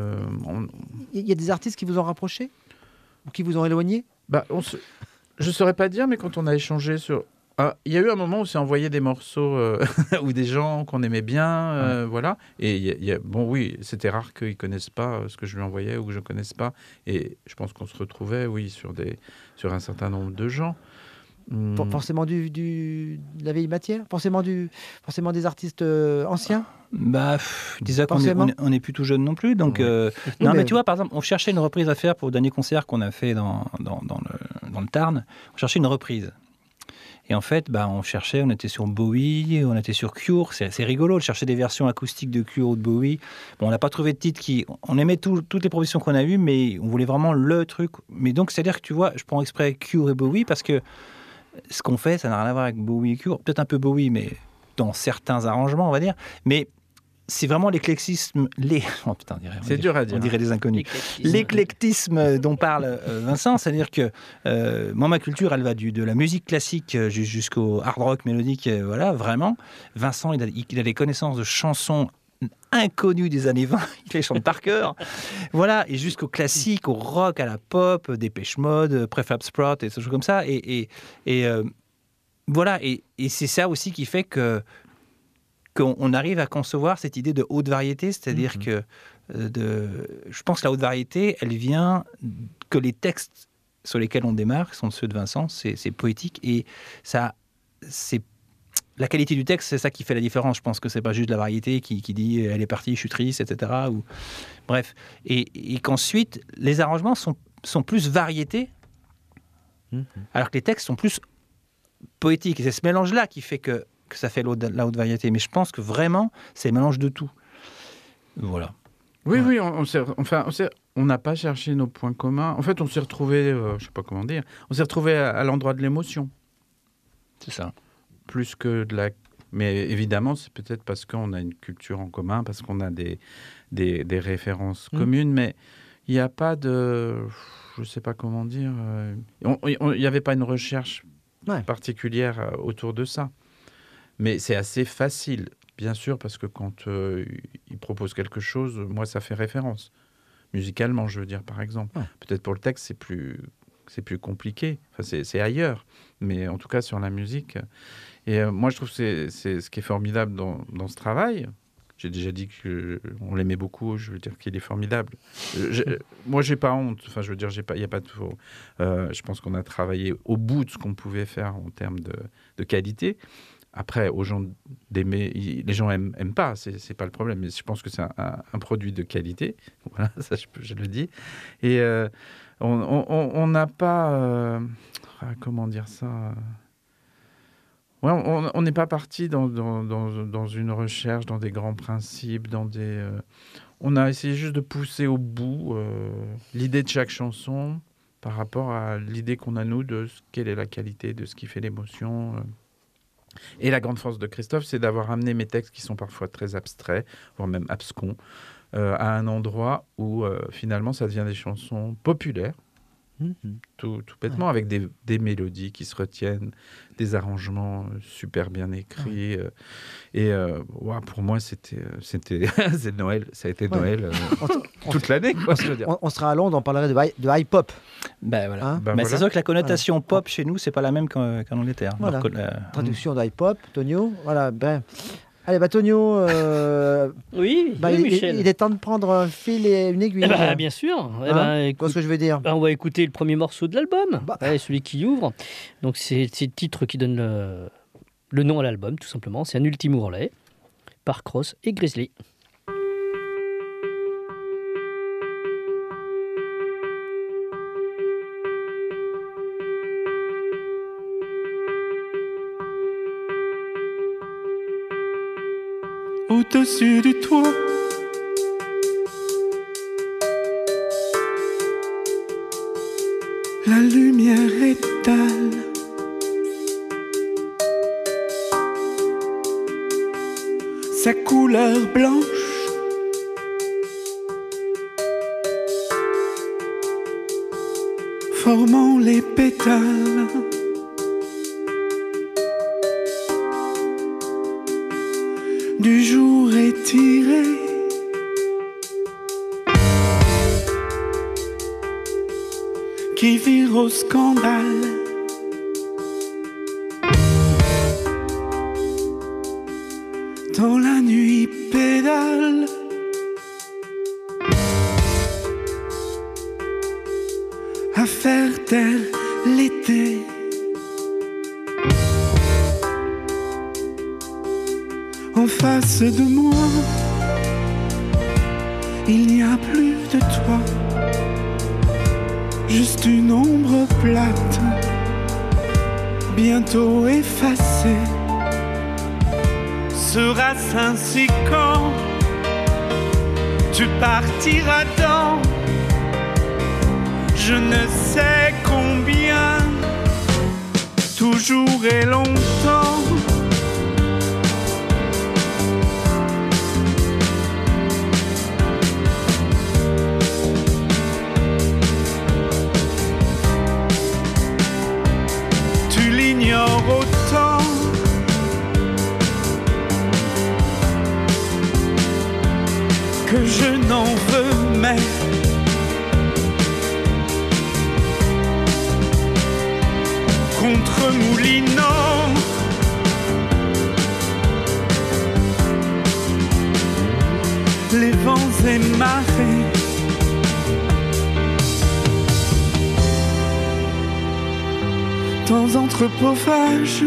y a des artistes qui vous ont rapproché? Ou qui vous ont éloigné? Je ne saurais pas dire, mais quand on a échangé sur... il y a eu un moment où on s'est envoyé des morceaux ou des gens qu'on aimait bien, voilà. Et bon, oui, c'était rare qu'ils connaissent pas ce que je lui envoyais ou que je connaisse pas. Et je pense qu'on se retrouvait, oui, sur un certain nombre de gens. Forcément de la vieille matière? Forcément des artistes anciens? Disons qu'on n'est plus tout jeune non plus. Donc, mais tu vois, par exemple, on cherchait une reprise à faire pour le dernier concert qu'on a fait dans le Tarn. On cherchait une reprise. Et en fait, on était sur Bowie, on était sur Cure. C'est rigolo de chercher des versions acoustiques de Cure ou de Bowie. Bon, on n'a pas trouvé de titre on aimait toutes les propositions qu'on a eues, mais on voulait vraiment le truc. Mais donc, c'est-à-dire que tu vois, je prends exprès Cure et Bowie parce que ce qu'on fait, ça n'a rien à voir avec Bowie et Cure. Peut-être un peu Bowie, mais dans certains arrangements, on va dire. Mais c'est vraiment l'éclectisme. C'est dur à dire. On dirait des inconnus. L'éclectisme dont parle Vincent, c'est-à-dire que moi, ma culture, elle va de la musique classique jusqu'au hard rock mélodique. Voilà, vraiment. Vincent, il a des connaissances de chansons inconnues des années 20. Il les chante par cœur. Voilà, et jusqu'au classique, au rock, à la pop, Depeche Mode, Prefab Sprout et des choses comme ça. Voilà, et c'est ça aussi qui fait qu'on arrive à concevoir cette idée de haute variété, c'est-à-dire que je pense que la haute variété, elle vient que les textes sur lesquels on démarre sont ceux de Vincent, c'est poétique, et ça, c'est la qualité du texte, c'est ça qui fait la différence. Je pense que c'est pas juste la variété qui dit elle est partie, je suis triste, etc. Bref, et qu'ensuite les arrangements sont plus variétés, alors que les textes sont plus poétiques. Et c'est ce mélange-là qui fait que ça fait la haute variété. Mais je pense que vraiment, c'est le mélange de tout. Voilà. Oui, on n'a pas cherché nos points communs. En fait, on s'est retrouvés, je sais pas comment dire, on s'est retrouvés à l'endroit de l'émotion. C'est ça. Plus que de la... Mais évidemment, c'est peut-être parce qu'on a une culture en commun, parce qu'on a des références communes, mais il n'y a pas de... Je ne sais pas comment dire... Il n'y avait pas une recherche particulière autour de ça. Mais c'est assez facile, bien sûr, parce que quand il propose quelque chose, moi, ça fait référence. Musicalement, je veux dire, par exemple. Ouais. Peut-être pour le texte, c'est plus compliqué. Enfin, c'est ailleurs. Mais en tout cas, sur la musique... Et moi, je trouve que c'est ce qui est formidable dans ce travail. J'ai déjà dit qu'on l'aimait beaucoup. Je veux dire qu'il est formidable. Moi, j'ai pas honte. Enfin, je veux dire, il y a pas de faux. Je pense qu'on a travaillé au bout de ce qu'on pouvait faire en termes de qualité. Après, aux gens d'aimer, les gens aiment pas, c'est pas le problème. Mais je pense que c'est un produit de qualité. Voilà, ça je le dis. Et on n'a pas, comment dire ça. Ouais, on n'est pas parti dans une recherche, dans des grands principes, on a essayé juste de pousser au bout l'idée de chaque chanson par rapport à l'idée qu'on a, nous, de quelle est la qualité, de ce qui fait l'émotion. Et la grande force de Christophe, c'est d'avoir amené mes textes qui sont parfois très abstraits, voire même abscons, à un endroit où finalement ça devient des chansons populaires. Tout bêtement, avec des mélodies qui se retiennent, des arrangements super bien écrits. Pour moi, c'est Noël. Ça a été Noël toute l'année. On sera à Londres, on parlerait de hip-hop. Voilà. C'est sûr que la connotation pop chez nous, c'est pas la même qu'en Angleterre. Voilà. Traduction de hip-hop, Tonio. Voilà, Allez, Tonio, oui, Michel. Il est temps de prendre un fil et une aiguille. Bien sûr. Qu'est-ce que je vais dire? On va écouter le premier morceau de l'album, celui qui ouvre. Donc, c'est le titre qui donne Le nom à l'album, tout simplement, c'est Un ultime ourlet, par Cross et Grizzly. Au-dessus du toit, la lumière étale sa couleur blanche. Formant les pétales du jour étiré, qui vire au scandale. Dans la nuit pédale, à faire taire l'été. En face de moi, il n'y a plus de toi, juste une ombre plate, bientôt effacée. Sera-ce ainsi quand tu partiras dans je ne sais combien, toujours et longtemps? Tu l'ignores autant que je n'en veux, mais contre moulinant les vents et marées. Dans entrepôts-phages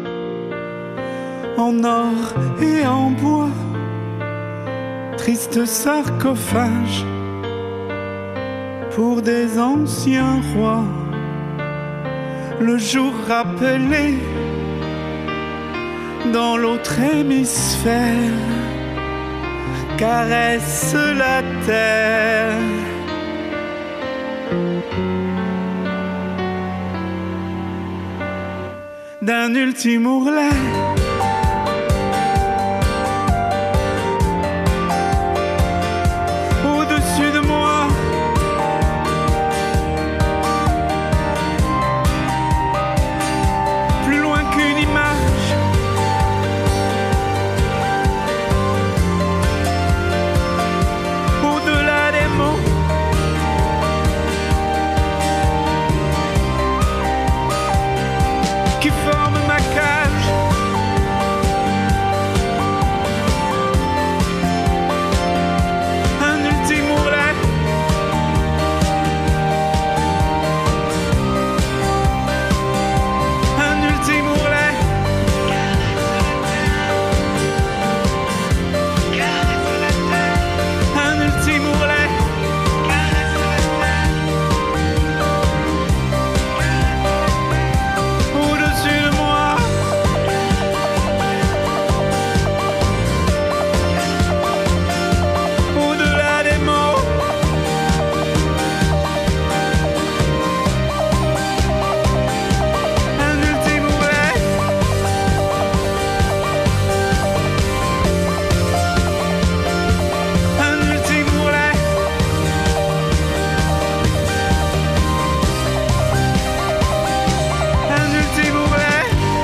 en or et en bois, triste sarcophage pour des anciens rois. Le jour rappelé dans l'autre hémisphère caresse la terre. D'un ultime ourlet, au-dessus de moi, plus loin qu'une image, au-delà des mots, qui forment ma cage. Un ultime ourlet, un ultime ourlet, un ultime ourlet, au-dessus de moi, au-delà des mots, un ultime ourlet, un ultime ourlet, un ultime ourlet.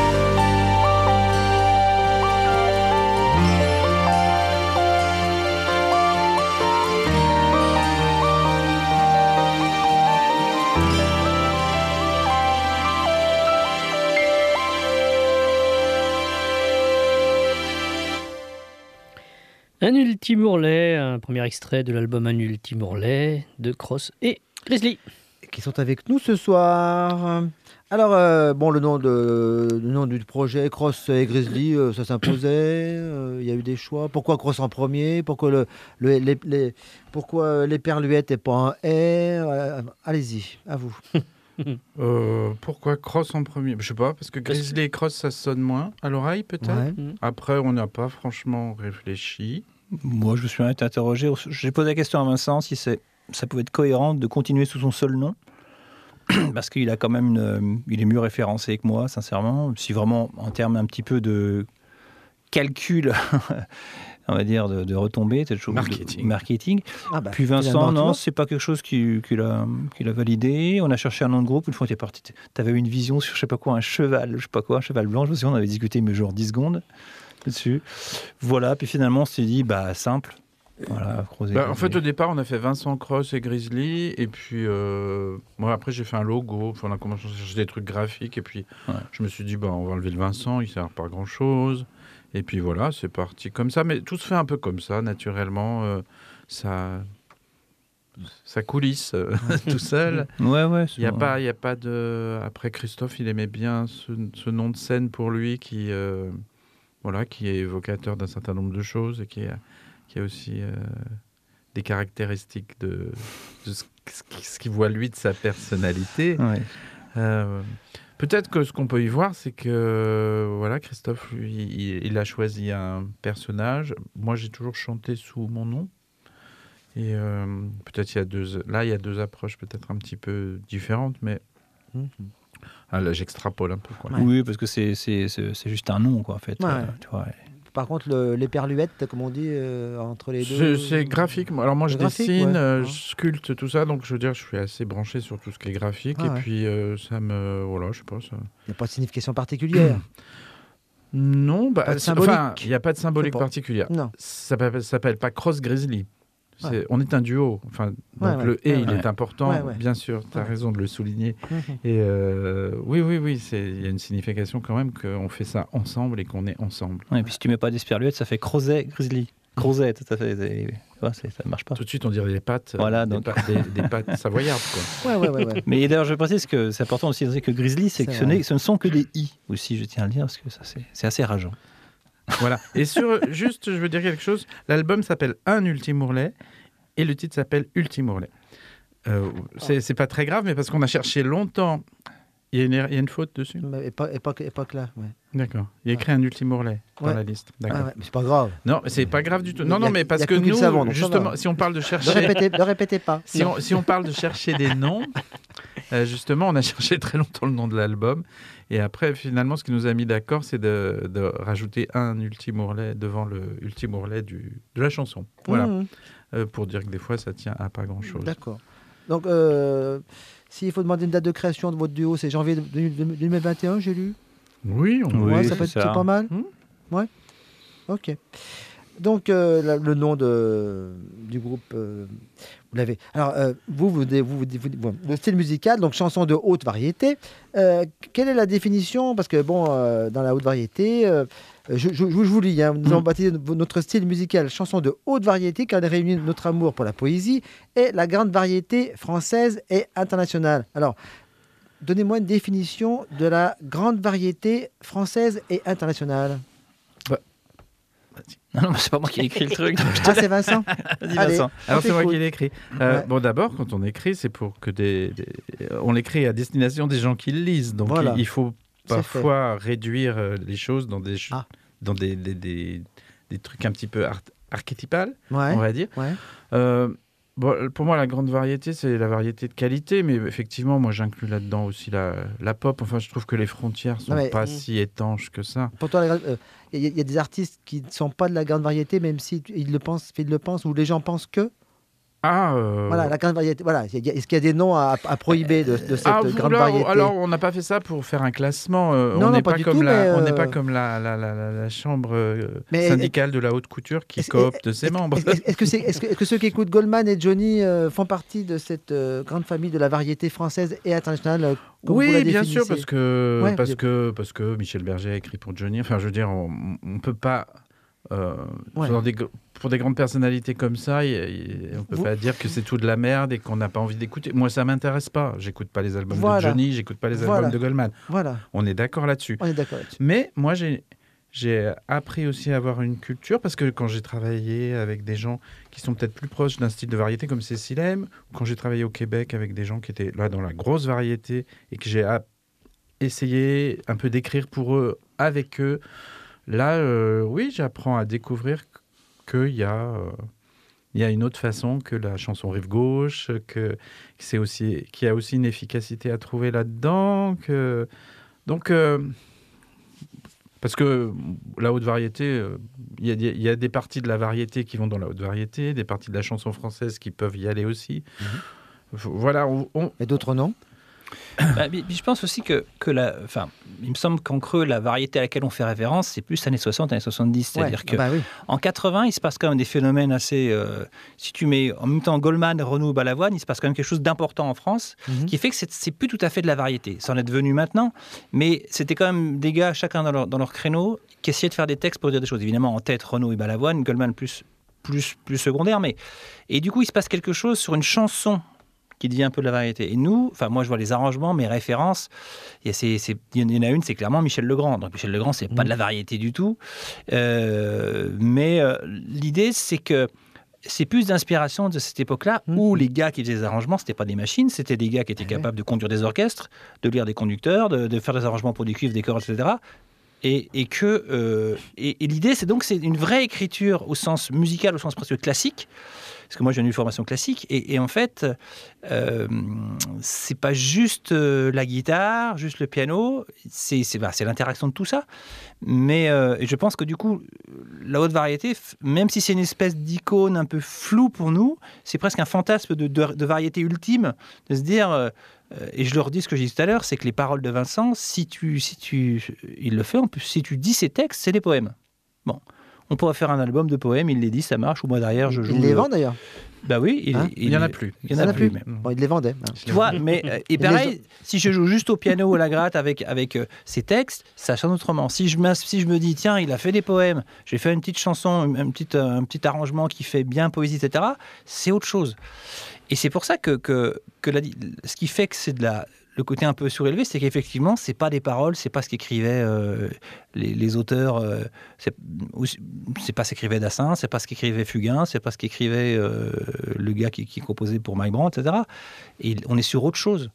Un ultime ourlet, un premier extrait de l'album Un ultime ourlet de Cross et Grizzly. qui sont avec nous ce soir. Alors, bon, le nom du projet, Cross et Grizzly, ça s'imposait. Il y a eu des choix. Pourquoi Cross en premier? Pourquoi pourquoi les Perluettes et pas un haie? Allez-y, à vous. Pourquoi Cross en premier? Je sais pas, parce que Grizzly et Cross, ça sonne moins à l'oreille, peut-être. Ouais. Après, on n'a pas franchement réfléchi. Moi, je me suis interrogé. J'ai posé la question à Vincent si ça pouvait être cohérent de continuer sous son seul nom. Parce qu'il a quand même il est mieux référencé que moi, sincèrement. Si vraiment, en termes un petit peu de calcul, on va dire, de retombées, cette chose marketing. Puis Vincent, non, c'est pas quelque chose qu'il a validé. On a cherché un nom de groupe. Une fois, tu avais une vision sur, je sais pas quoi, un cheval blanc. Je me souviens, on avait discuté, mais genre 10 secondes dessus. Voilà, puis finalement, on s'est dit, simple. Voilà, en fait, au départ, on a fait Vincent, Cross et Grizzly, et puis moi après j'ai fait un logo. On a commencé à chercher des trucs graphiques, et puis je me suis dit on va enlever le Vincent, il sert pas à grand chose. Et puis voilà, c'est parti comme ça. Mais tout se fait un peu comme ça, naturellement. Ça coulisse tout seul. Ouais. Il y a pas de. Après, Christophe, il aimait bien ce nom de scène pour lui qui est évocateur d'un certain nombre de choses et qui a aussi des caractéristiques de ce qu'il voit lui de sa personnalité. Ouais. Peut-être que ce qu'on peut y voir, c'est que Christophe, lui, il a choisi un personnage. Moi, j'ai toujours chanté sous mon nom. Et peut-être il y a deux approches peut-être un petit peu différentes, mais là, j'extrapole un peu. Quoi. Ouais. Oui, parce que c'est juste un nom, quoi, en fait. Ouais. Tu vois. Par contre, les perluettes, comme on dit, entre les deux... C'est graphique. Alors moi, je dessine, ouais. je sculpte, tout ça. Donc, je veux dire, je suis assez branché sur tout ce qui est graphique. Et puis, ça me... Voilà, je sais pas. Ça... Il n'y a pas de signification particulière. Non, il n'y a pas de symbolique particulière. Non. Ça s'appelle pas Cross Grizzly. On est un duo. Donc le « et », il est important, bien sûr. Tu as raison de le souligner. Et oui, il y a une signification quand même qu'on fait ça ensemble et qu'on est ensemble. Et puis si tu mets pas des Perluettes, ça fait Crozet, Grizzly. Crozet, tout à fait. Ça marche pas. Tout de suite, on dirait des pâtes, des pâtes savoyardes. Quoi. Ouais. Mais d'ailleurs, je précise que c'est important aussi de dire que Grizzly, c'est que ce ne sont que des i aussi, je tiens à le dire, parce que ça, c'est assez rageant. Voilà. Et juste, je veux dire quelque chose. L'album s'appelle Un Ultime Ourlet et le titre s'appelle Ultime Ourlet. C'est pas très grave, mais parce qu'on a cherché longtemps. Il y a une faute dessus. Époque là. Ouais. D'accord. Il y a écrit Un Ultime Ourlet dans la liste. D'accord. Mais c'est pas grave. Non, c'est pas grave du tout. Non, mais parce que nous, justement, si on parle de chercher. Ne répétez pas. Si on parle de chercher des noms, justement, on a cherché très longtemps le nom de l'album. Et après, finalement, ce qui nous a mis d'accord, c'est de rajouter un Ultime Ourlet devant le Ultime Ourlet de la chanson. Voilà. Pour dire que des fois, ça tient à pas grand-chose. D'accord. Donc, s'il faut demander une date de création de votre duo, c'est janvier 2021, j'ai lu. Oui, ça peut être pas mal. Ouais. Ok. Donc, le nom du groupe, vous l'avez. Alors, vous le style musical, donc chanson de haute variété. Quelle est la définition? Parce que, dans la haute variété, je vous lis, nous avons baptisé notre style musical chanson de haute variété car elle réunit notre amour pour la poésie et la grande variété française et internationale. Alors, donnez-moi une définition de la grande variété française et internationale. Non, c'est pas moi qui ai écrit le truc. C'est Vincent. Allez, Vincent. Alors c'est moi qui l'ai écrit. Bon, d'abord, quand on écrit, c'est pour que on l'écrit à destination des gens qui le lisent. Donc il faut parfois réduire les choses dans des trucs un petit peu archétypales, on va dire. Pour moi, la grande variété, c'est la variété de qualité, mais effectivement, moi, j'inclus là-dedans aussi la pop. Enfin, je trouve que les frontières sont pas si étanches que ça. Pour toi, il y a des artistes qui ne sont pas de la grande variété, même s'ils le pensent, ou les gens pensent que. Voilà, la grande variété. Voilà. Est-ce qu'il y a des noms à prohiber de cette grande variété? Alors, on n'a pas fait ça pour faire un classement. On n'est pas comme la chambre syndicale de la haute couture qui coopte ses membres. Est-ce que ceux qui écoutent Goldman et Johnny font partie de cette grande famille de la variété française et internationale? Oui, bien sûr, parce que Michel Berger a écrit pour Johnny. Enfin, je veux dire, on ne peut pas... pour des grandes personnalités comme ça, on peut pas dire que c'est tout de la merde et qu'on n'a pas envie d'écouter. Moi, ça m'intéresse pas. J'écoute pas les albums de Johnny, j'écoute pas les albums de Goldman. Voilà. On est d'accord là-dessus. On est d'accord là-dessus. Mais moi, j'ai appris aussi à avoir une culture parce que quand j'ai travaillé avec des gens qui sont peut-être plus proches d'un style de variété comme Cécile M, ou quand j'ai travaillé au Québec avec des gens qui étaient là dans la grosse variété et que j'ai essayé un peu d'écrire pour eux, avec eux, là, oui, j'apprends à découvrir qu'il y a une autre façon que la chanson rive gauche, qu'il y a aussi une efficacité à trouver là-dedans. Donc, parce que la haute variété, il y a des parties de la variété qui vont dans la haute variété, des parties de la chanson française qui peuvent y aller aussi. Voilà. Et d'autres non? Je pense aussi que il me semble qu'en creux, la variété à laquelle on fait référence, c'est plus années 60, années 70. C'est-à-dire en 80, il se passe quand même des phénomènes assez... si tu mets en même temps Goldman, Renaud, Balavoine, il se passe quand même quelque chose d'important en France, qui fait que c'est plus tout à fait de la variété. Ça en est devenu maintenant, mais c'était quand même des gars, chacun dans leur créneau, qui essayaient de faire des textes pour dire des choses. Évidemment, en tête, Renaud et Balavoine, Goldman plus secondaire, mais... Et du coup, il se passe quelque chose sur une chanson qui devient un peu de la variété. Et nous, moi je vois les arrangements, mes références, il y en a une, c'est clairement Michel Legrand. Donc Michel Legrand, c'est pas de la variété du tout. Mais l'idée, c'est que c'est plus d'inspiration de cette époque-là où les gars qui faisaient les arrangements, c'était pas des machines, c'était des gars qui étaient capables de conduire des orchestres, de lire des conducteurs, de faire des arrangements pour du cuivre, des cordes, etc. Et l'idée, c'est une vraie écriture au sens musical, au sens presque classique. Parce que moi, j'ai une formation classique. Et en fait, c'est pas juste la guitare, juste le piano. C'est l'interaction de tout ça. Mais je pense que du coup, la haute variété, même si c'est une espèce d'icône un peu floue pour nous, c'est presque un fantasme de variété ultime, de se dire... et je leur dis ce que j'ai dit tout à l'heure, c'est que les paroles de Vincent, il le fait en plus, si tu dis ses textes, c'est des poèmes. Bon. On pourrait faire un album de poèmes, il les dit, ça marche, ou moi derrière je joue. Il les vend d'ailleurs. Bah oui, il y en a plus. Il y en a plus. Bon, il les vendait. Tu vois, mais et pareil, si je joue juste au piano ou à la gratte avec ses textes, ça sonne autrement. Si je me dis tiens, il a fait des poèmes, j'ai fait une petite chanson, un petit arrangement qui fait bien poésie, etc. C'est autre chose. Et c'est pour ça que ce qui fait que c'est le côté un peu surélevé, c'est qu'effectivement, c'est pas des paroles, c'est pas ce qu'écrivaient les auteurs, c'est pas ce qu'écrivait Dassin, c'est pas ce qu'écrivait Fugain, c'est pas ce qu'écrivait le gars qui composait pour Mike Brandt, etc. Et on est sur autre chose.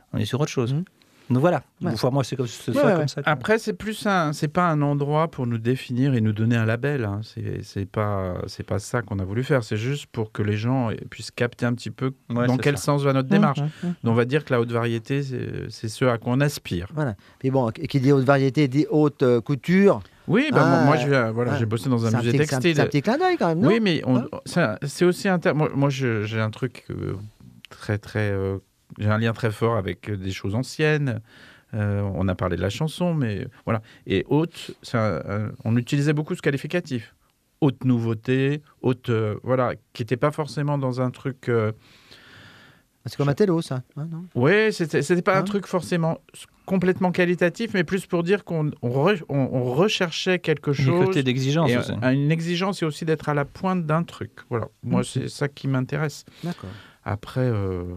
Donc voilà. Enfin, moi, c'est comme ça. Après, c'est pas un endroit pour nous définir et nous donner un label. Hein. C'est pas ça qu'on a voulu faire. C'est juste pour que les gens puissent capter un petit peu dans quel sens va notre démarche. Donc, on va dire que la haute variété, c'est ce à quoi on aspire. Voilà. Mais bon, qui dit haute variété dit haute couture. Oui, moi, j'ai bossé dans un musée textile. C'est un petit clin d'œil quand même, non? Oui, mais c'est aussi moi, j'ai un truc très très. J'ai un lien très fort avec des choses anciennes. On a parlé de la chanson, mais voilà. Et haute, on utilisait beaucoup ce qualificatif. Haute nouveauté, haute, qui n'était pas forcément dans un truc... C'est comme un télo, ça. Oui, c'était pas un truc forcément complètement qualitatif, mais plus pour dire qu'on recherchait quelque chose. Un côté d'exigence aussi. Une exigence, c'est aussi d'être à la pointe d'un truc. Voilà. Moi, c'est ça qui m'intéresse. D'accord. Après,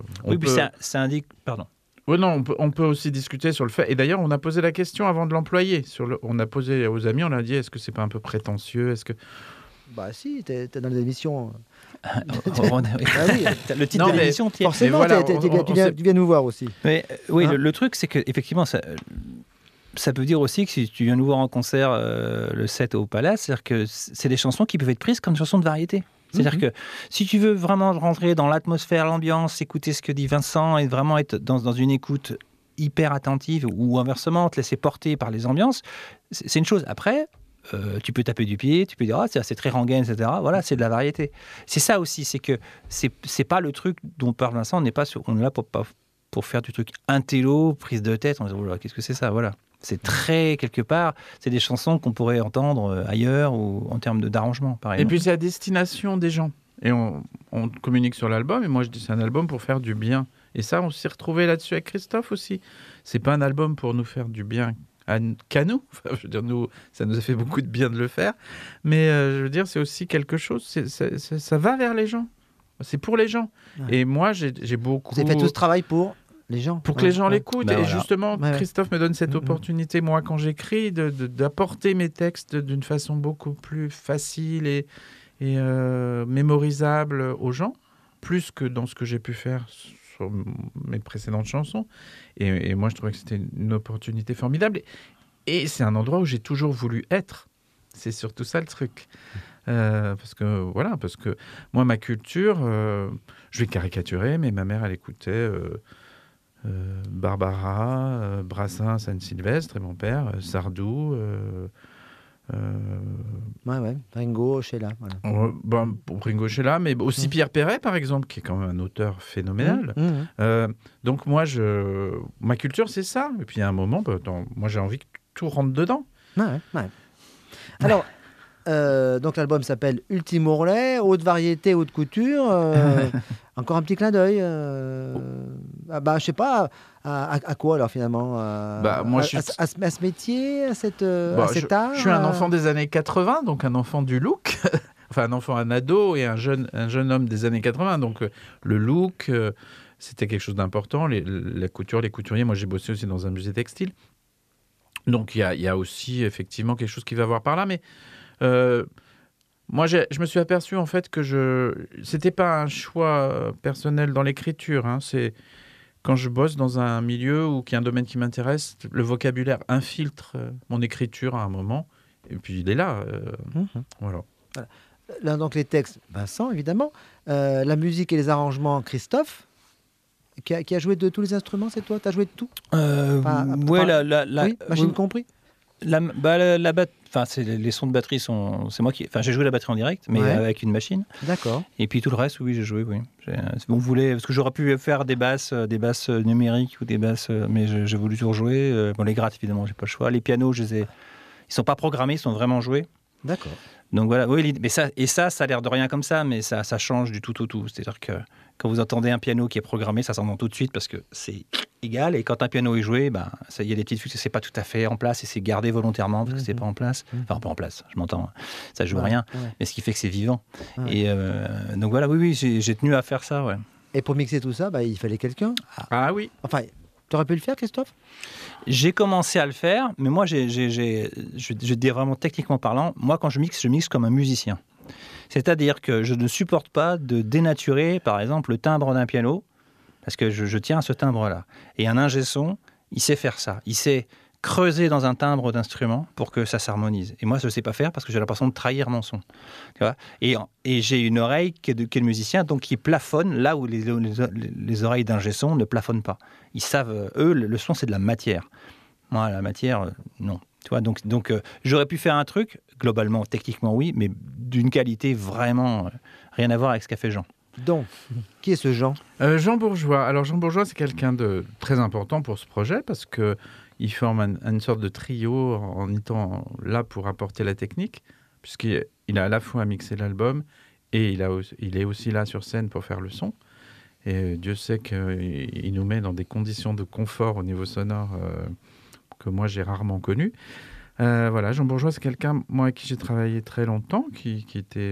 ça indique... Pardon. Oui, non, on peut aussi discuter sur le fait. Et d'ailleurs, on a posé la question avant de l'employer. On a posé aux amis, on a dit, est-ce que c'est pas un peu prétentieux? Est-ce que... Bah si, t'es dans l'émission. Le titre de l'émission, forcément, tu viens nous voir aussi. Mais, le truc, c'est qu'effectivement, ça peut dire aussi que si tu viens nous voir en concert le 7 au Palace, c'est-à-dire que c'est des chansons qui peuvent être prises comme des chansons de variété. C'est-à-dire que si tu veux vraiment rentrer dans l'atmosphère, l'ambiance, écouter ce que dit Vincent et vraiment être dans une écoute hyper attentive ou inversement, te laisser porter par les ambiances, c'est une chose. Après, tu peux taper du pied, tu peux dire c'est très rengaine, etc. Voilà, c'est de la variété. C'est ça aussi, c'est que c'est pas le truc dont parle Vincent, on est là pour faire du truc intello, prise de tête, on se dit qu'est-ce que c'est ça, voilà. C'est très, quelque part, c'est des chansons qu'on pourrait entendre ailleurs ou en termes d'arrangement, par exemple. Et puis c'est à destination des gens. Et on communique sur l'album, et moi je dis c'est un album pour faire du bien. Et ça, on s'est retrouvé là-dessus avec Christophe aussi. C'est pas un album pour nous faire du bien qu'à nous. Enfin, je veux dire, nous, ça nous a fait beaucoup de bien de le faire. Mais je veux dire, c'est aussi quelque chose, ça va vers les gens. C'est pour les gens. Ouais. Et moi, j'ai beaucoup... Vous avez fait tout ce travail pour les gens. Pour que les gens l'écoutent. Bah et voilà. justement, Christophe me donne cette opportunité, moi, quand j'écris, d'apporter mes textes d'une façon beaucoup plus facile et mémorisable aux gens, plus que dans ce que j'ai pu faire sur mes précédentes chansons. Et moi, je trouvais que c'était une opportunité formidable. Et c'est un endroit où j'ai toujours voulu être. C'est surtout ça le truc. Parce que moi, ma culture, je vais caricaturer, mais ma mère, elle écoutait Barbara, Brassens, Anne-Sylvestre, et mon père, Sardou. Ringo, Sheila. Voilà. Ringo Sheila, mais aussi Pierre Perret, par exemple, qui est quand même un auteur phénoménal. Donc moi, ma culture, c'est ça. Et puis, il y a un moment, moi, j'ai envie que tout rentre dedans. Alors, donc l'album s'appelle Ultime Ourlet, haute variété, haute couture. Encore un petit clin d'œil. Je sais pas, à quoi alors finalement moi, à ce métier, à cet art. Je suis un enfant des années 80, donc un enfant du look. Enfin, un ado et un jeune homme des années 80. Donc le look, c'était quelque chose d'important. La couture, les couturiers. Moi, j'ai bossé aussi dans un musée textile. Donc il y a aussi effectivement quelque chose qui va voir par là, mais moi je me suis aperçu en fait que c'était pas un choix personnel dans l'écriture, hein, c'est quand je bosse dans un milieu ou qu'il y a un domaine qui m'intéresse, le vocabulaire infiltre mon écriture à un moment, et puis il est là. Voilà. Là, donc les textes, Vincent évidemment, la musique et les arrangements, Christophe. Qui a joué de tous les instruments, c'est toi? Tu as joué de tout? Oui, machine compris. C'est les sons de batterie c'est moi qui. Enfin, j'ai joué la batterie en direct, mais avec une machine. D'accord. Et puis tout le reste, oui, j'ai joué. Oui. Parce que j'aurais pu faire des basses numériques ou des basses, mais j'ai voulu toujours jouer. Les grattes, évidemment, j'ai pas le choix. Les pianos, ils sont pas programmés, ils sont vraiment joués. D'accord. Donc voilà, oui, mais ça a l'air de rien comme ça, mais ça change du tout au tout. C'est-à-dire que quand vous entendez un piano qui est programmé, ça s'entend tout de suite parce que c'est égal. Et quand un piano est joué, il y a des petites fuites que c'est pas tout à fait en place et c'est gardé volontairement parce que c'est pas en place. Enfin, pas en place, je m'entends. Ça joue rien, mais ce qui fait que c'est vivant. Et donc voilà, oui, j'ai tenu à faire ça, ouais. Et pour mixer tout ça, il fallait quelqu'un. Ah oui. Enfin, tu aurais pu le faire, Christophe? J'ai commencé à le faire, mais moi, je vais dire vraiment techniquement parlant, moi, quand je mixe comme un musicien. C'est-à-dire que je ne supporte pas de dénaturer, par exemple, le timbre d'un piano, parce que je tiens à ce timbre-là. Et un ingé son, il sait faire ça. Il sait creuser dans un timbre d'instrument pour que ça s'harmonise. Et moi, je ne sais pas faire parce que j'ai l'impression de trahir mon son. Tu vois, et j'ai une oreille qui est de musicien, donc qui plafonne là où les oreilles d'ingé son ne plafonnent pas. Ils savent, eux, le son, c'est de la matière. Moi, la matière, non. Tu vois, donc j'aurais pu faire un truc, globalement, techniquement, oui, mais d'une qualité vraiment rien à voir avec ce qu'a fait Jean. Donc, qui est ce Jean? Jean Bourgeois. Alors, Jean Bourgeois, c'est quelqu'un de très important pour ce projet parce qu'il forme une sorte de trio en étant là pour apporter la technique, puisqu'il a à la fois mixé l'album et il est aussi là sur scène pour faire le son. Et Dieu sait qu'il nous met dans des conditions de confort au niveau sonore que moi j'ai rarement connues. Voilà, Jean Bourgeois, c'est quelqu'un, moi, avec qui j'ai travaillé très longtemps, qui était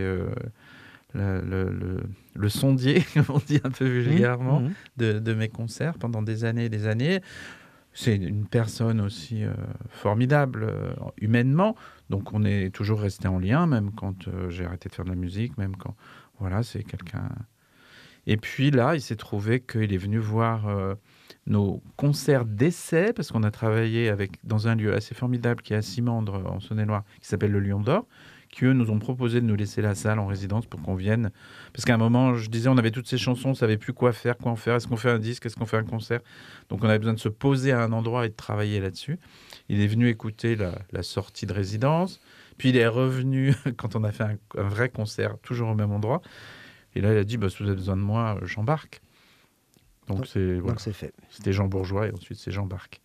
le sondier, comme on dit un peu vulgairement, de mes concerts pendant des années et des années. C'est une personne aussi formidable humainement, donc on est toujours resté en lien, même quand j'ai arrêté de faire de la musique, même quand... Voilà, c'est quelqu'un... Et puis là, il s'est trouvé qu'il est venu voir nos concerts d'essai, parce qu'on a travaillé dans un lieu assez formidable qui est à Simandre, en Saône-et-Loire, qui s'appelle le Lion d'Or, qui, eux, nous ont proposé de nous laisser la salle en résidence pour qu'on vienne. Parce qu'à un moment, je disais, on avait toutes ces chansons, on ne savait plus quoi en faire. Est-ce qu'on fait un disque? Est-ce qu'on fait un concert? Donc, on avait besoin de se poser à un endroit et de travailler là-dessus. Il est venu écouter la sortie de résidence. Puis, il est revenu quand on a fait un vrai concert, toujours au même endroit. Et là, il a dit, si vous avez besoin de moi, j'embarque. Donc, c'est fait. C'était Jean Bourgeois et ensuite, c'est j'embarque.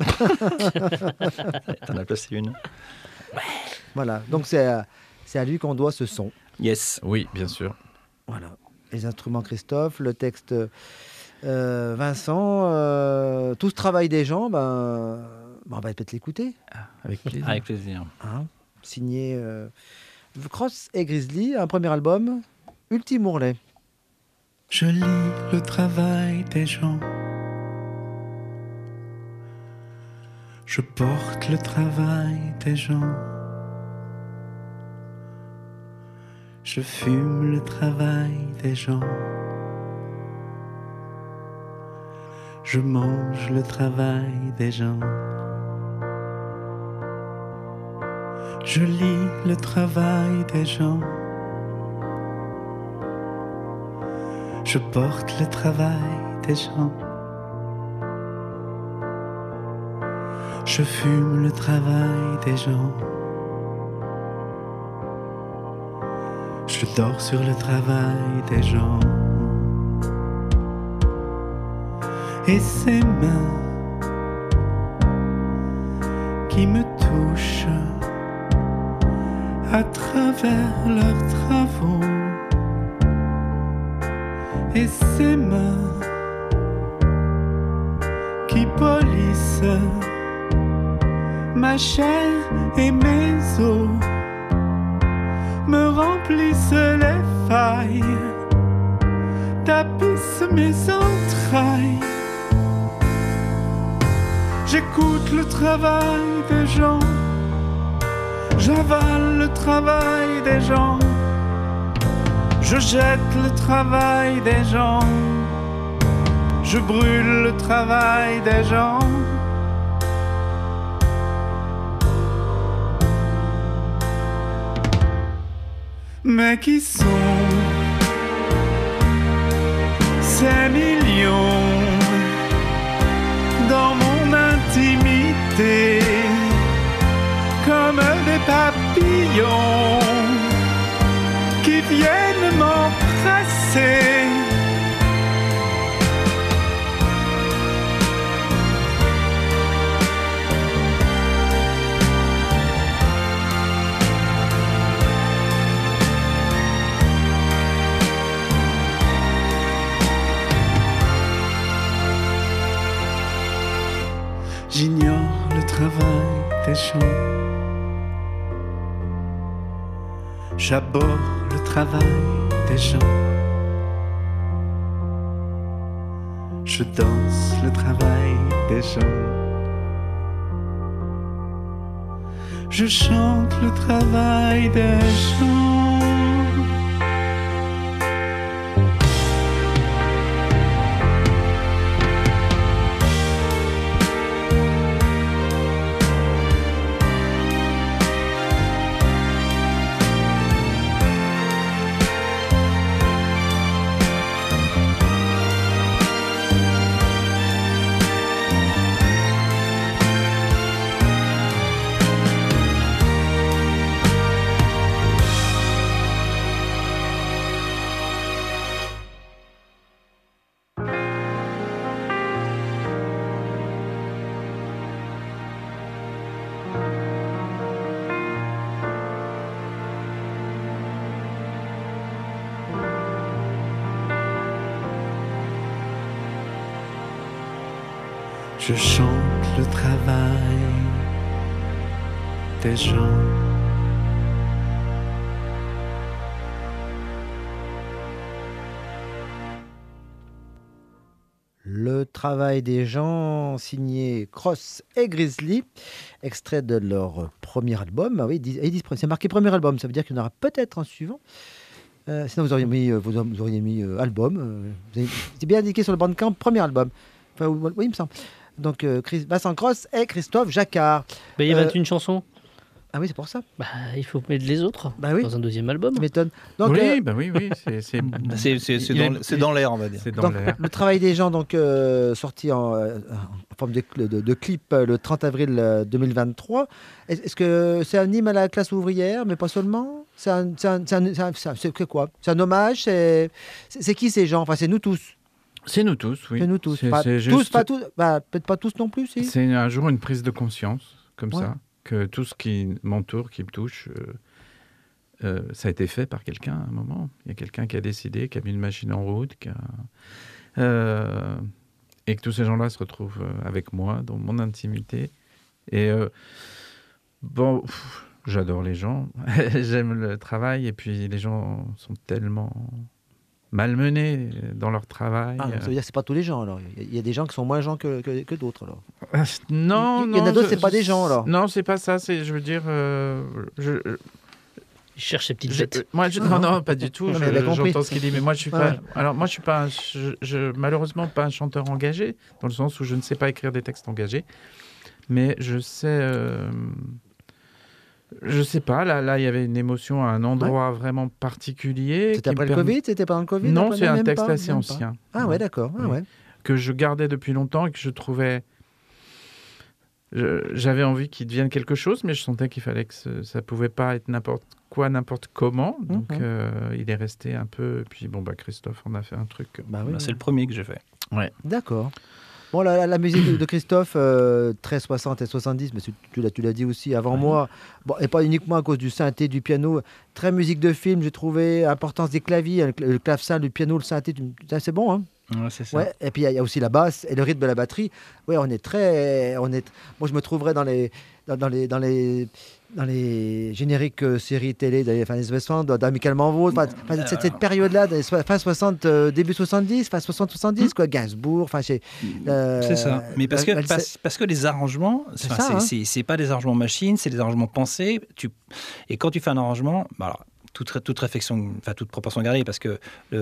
T'en as placé une. Voilà, donc c'est à lui qu'on doit ce son. Yes. Oui, bien sûr. Voilà. Les instruments, Christophe, le texte, Vincent, tout ce travail des gens, On va peut-être l'écouter. Avec plaisir. Avec plaisir. Hein, signé Cross et Grizzly, un premier album, Ultime Ourlet. Je lis le travail des gens. Je porte le travail des gens. Je fume le travail des gens. Je mange le travail des gens. Je lis le travail des gens. Je porte le travail des gens. Je fume le travail des gens. Je dors sur le travail des gens. Et ces mains qui me touchent à travers leurs travaux. Et ces mains qui polissent ma chair et mes os, me remplissent les failles, tapissent mes entrailles. J'écoute le travail des gens, j'avale le travail des gens. Je jette le travail des gens, je brûle le travail des gens. Mais qui sont ces millions dans mon intimité, comme des papillons qui viennent m'embrasser. J'ignore le travail des gens. J'aborde le travail des gens. Je danse le travail des gens. Je chante le travail des gens. Je chante le travail des gens. Le travail des gens, signé Cross et Grizzly, extrait de leur premier album. Ah oui, c'est marqué premier album, ça veut dire qu'il y en aura peut-être un suivant. Sinon, vous auriez mis album. C'est bien indiqué sur le Bandcamp, premier album. Enfin, oui, il me semble. Donc, Vincent Cross et Christophe Jacquard. Il y a 21 chansons. Ah oui, c'est pour ça. Il faut mettre les autres dans un deuxième album. Ça m'étonne. Donc, oui, c'est dans l'air, on va dire. C'est dans l'air. Le travail des gens, donc sorti en forme de clip le 30 avril 2023. Est-ce que c'est un hymne à la classe ouvrière, mais pas seulement? C'est quoi? C'est un hommage? C'est qui ces gens? Enfin, c'est nous tous. C'est nous tous, oui. C'est nous tous. Peut-être pas tous non plus, si. C'est un jour une prise de conscience, comme Ouais. ça, que tout ce qui m'entoure, qui me touche, ça a été fait par quelqu'un à un moment. Il y a quelqu'un qui a décidé, qui a mis une machine en route, et que tous ces gens-là se retrouvent avec moi, dans mon intimité, Et bon, j'adore les gens, j'aime le travail, et puis les gens sont tellement malmenés dans leur travail. Ah, donc ça veut dire que c'est pas tous les gens alors. Il y a des gens qui sont moins gens que d'autres alors. Non, Il y en a d'autres, c'est pas des gens alors. Non, c'est pas ça. Je veux dire, Il cherche ses petites bêtes. non, pas du tout. Non, mais J'entends ce qu'il dit, mais moi je suis pas. Alors moi je suis pas, malheureusement pas un chanteur engagé, dans le sens où je ne sais pas écrire des textes engagés, mais je sais. Je sais pas, là il y avait une émotion à un endroit vraiment particulier. C'était après le Covid? C'était pendant le Covid? Non, c'est un même texte pas, assez même ancien. pas. Ah ouais, d'accord. Ah, ouais. Que je gardais depuis longtemps et que je trouvais... J'avais envie qu'il devienne quelque chose, mais je sentais qu'il fallait que ça pouvait pas être n'importe quoi, n'importe comment. Donc il est resté un peu... Et puis bon, Christophe en a fait un truc. C'est le premier que j'ai fait. Ouais. D'accord. Bon, la musique de Christophe, très 60 et 70, mais tu l'as dit aussi avant moi, bon, et pas uniquement à cause du synthé, du piano, très musique de film, j'ai trouvé, importance des claviers, le clavecin, le piano, le synthé, c'est bon, hein. Ouais, c'est ça. Ouais, et puis il y a aussi la basse et le rythme de la batterie. Ouais, moi je me trouverais dans les génériques séries télé des années 60, d'Amicalement Vôtre, cette période-là, fin 60, début 70, fin 60-70, quoi, Gainsbourg, c'est ça. Mais parce que les arrangements, c'est pas des arrangements machines, c'est des arrangements pensés. Et quand tu fais un arrangement, alors, toute réflexion, toute proportion gardée, parce que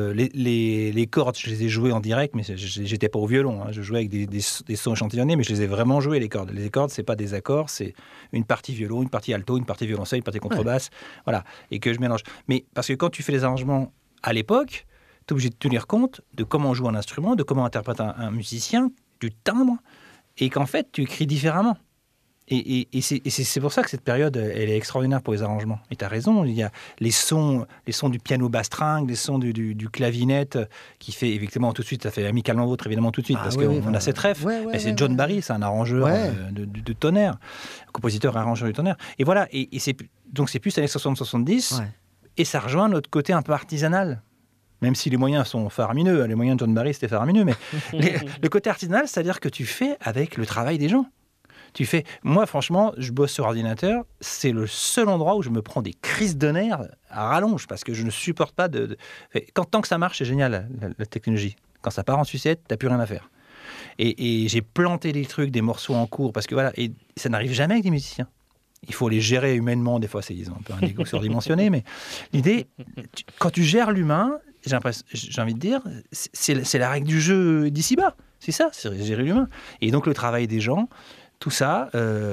les cordes, je les ai jouées en direct, mais j'étais pas au violon. Je jouais avec des sons échantillonnés, mais je les ai vraiment joués, les cordes. Les cordes, c'est pas des accords, c'est une partie violon, une partie alto, une partie violoncelle, une partie contrebasse, voilà, et que je mélange. Mais parce que quand tu fais les arrangements à l'époque, tu es obligé de tenir compte de comment on joue un instrument, de comment interprète un musicien, du timbre, et qu'en fait, tu écris différemment. Et c'est pour ça que cette période, elle est extraordinaire pour les arrangements. Et tu as raison, il y a les sons du piano basse-stringue, les sons du clavinette, qui fait, effectivement, tout de suite, ça fait Amicalement Vôtre, évidemment, tout de suite, parce qu'on a cette ref. C'est John Barry, c'est un arrangeur de tonnerre, compositeur et arrangeur de tonnerre. Et voilà, donc c'est plus années 60-70, et ça rejoint notre côté un peu artisanal. Même si les moyens sont faramineux, les moyens de John Barry, c'était faramineux, mais le côté artisanal, c'est-à-dire que tu fais avec le travail des gens. Moi, franchement, je bosse sur ordinateur. C'est le seul endroit où je me prends des crises de nerfs à rallonge parce que je ne supporte pas tant que ça marche, c'est génial, la technologie. Quand ça part en sucette, t'as plus rien à faire. Et j'ai planté des trucs, des morceaux en cours parce que voilà, et ça n'arrive jamais avec des musiciens. Il faut les gérer humainement. Des fois, ils ont un peu un ego surdimensionné, mais l'idée, quand tu gères l'humain, j'ai envie de dire, c'est la règle du jeu d'ici-bas. C'est ça, c'est gérer l'humain. Et donc, le travail des gens. Tout ça,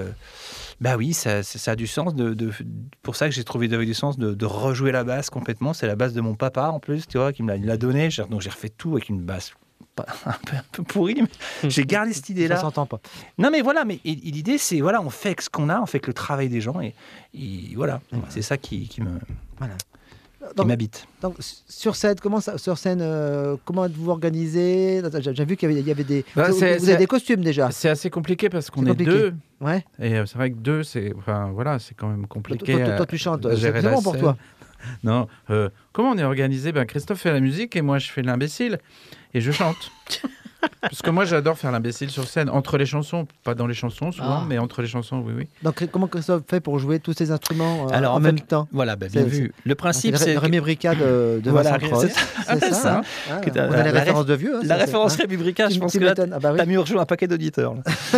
oui, ça a du sens. Pour ça que j'ai trouvé du sens de rejouer la basse complètement. C'est la basse de mon papa, en plus, tu vois, qui me l'a donnée. Donc j'ai refait tout avec une basse un peu pourrie, mais j'ai gardé cette idée-là. Ça s'entend pas. Non, mais voilà, l'idée, c'est, voilà, on fait avec ce qu'on a, on fait avec le travail des gens, et voilà, c'est ça qui m'habite. Donc sur scène, comment vous organisez? J'ai vu qu'il y avait des... vous avez des costumes déjà. C'est assez compliqué parce qu'on est deux. Ouais. Et c'est vrai que deux, c'est quand même compliqué. Toi, tu chantes. C'est bon pour toi. Non. Comment on est organisé? Christophe fait la musique et moi je fais l'imbécile et je chante. Parce que moi j'adore faire l'imbécile sur scène, entre les chansons, pas dans les chansons souvent, mais entre les chansons, oui. Donc comment Christophe fait pour jouer tous ces instruments en même temps? Voilà, bien vu. Le principe, c'est Rémi Bricard de Vincent Croix. C'est ça. On a les références de vieux. La référence Rémi Bricard, je pense que là, t'as mis hors jeu un paquet d'auditeurs.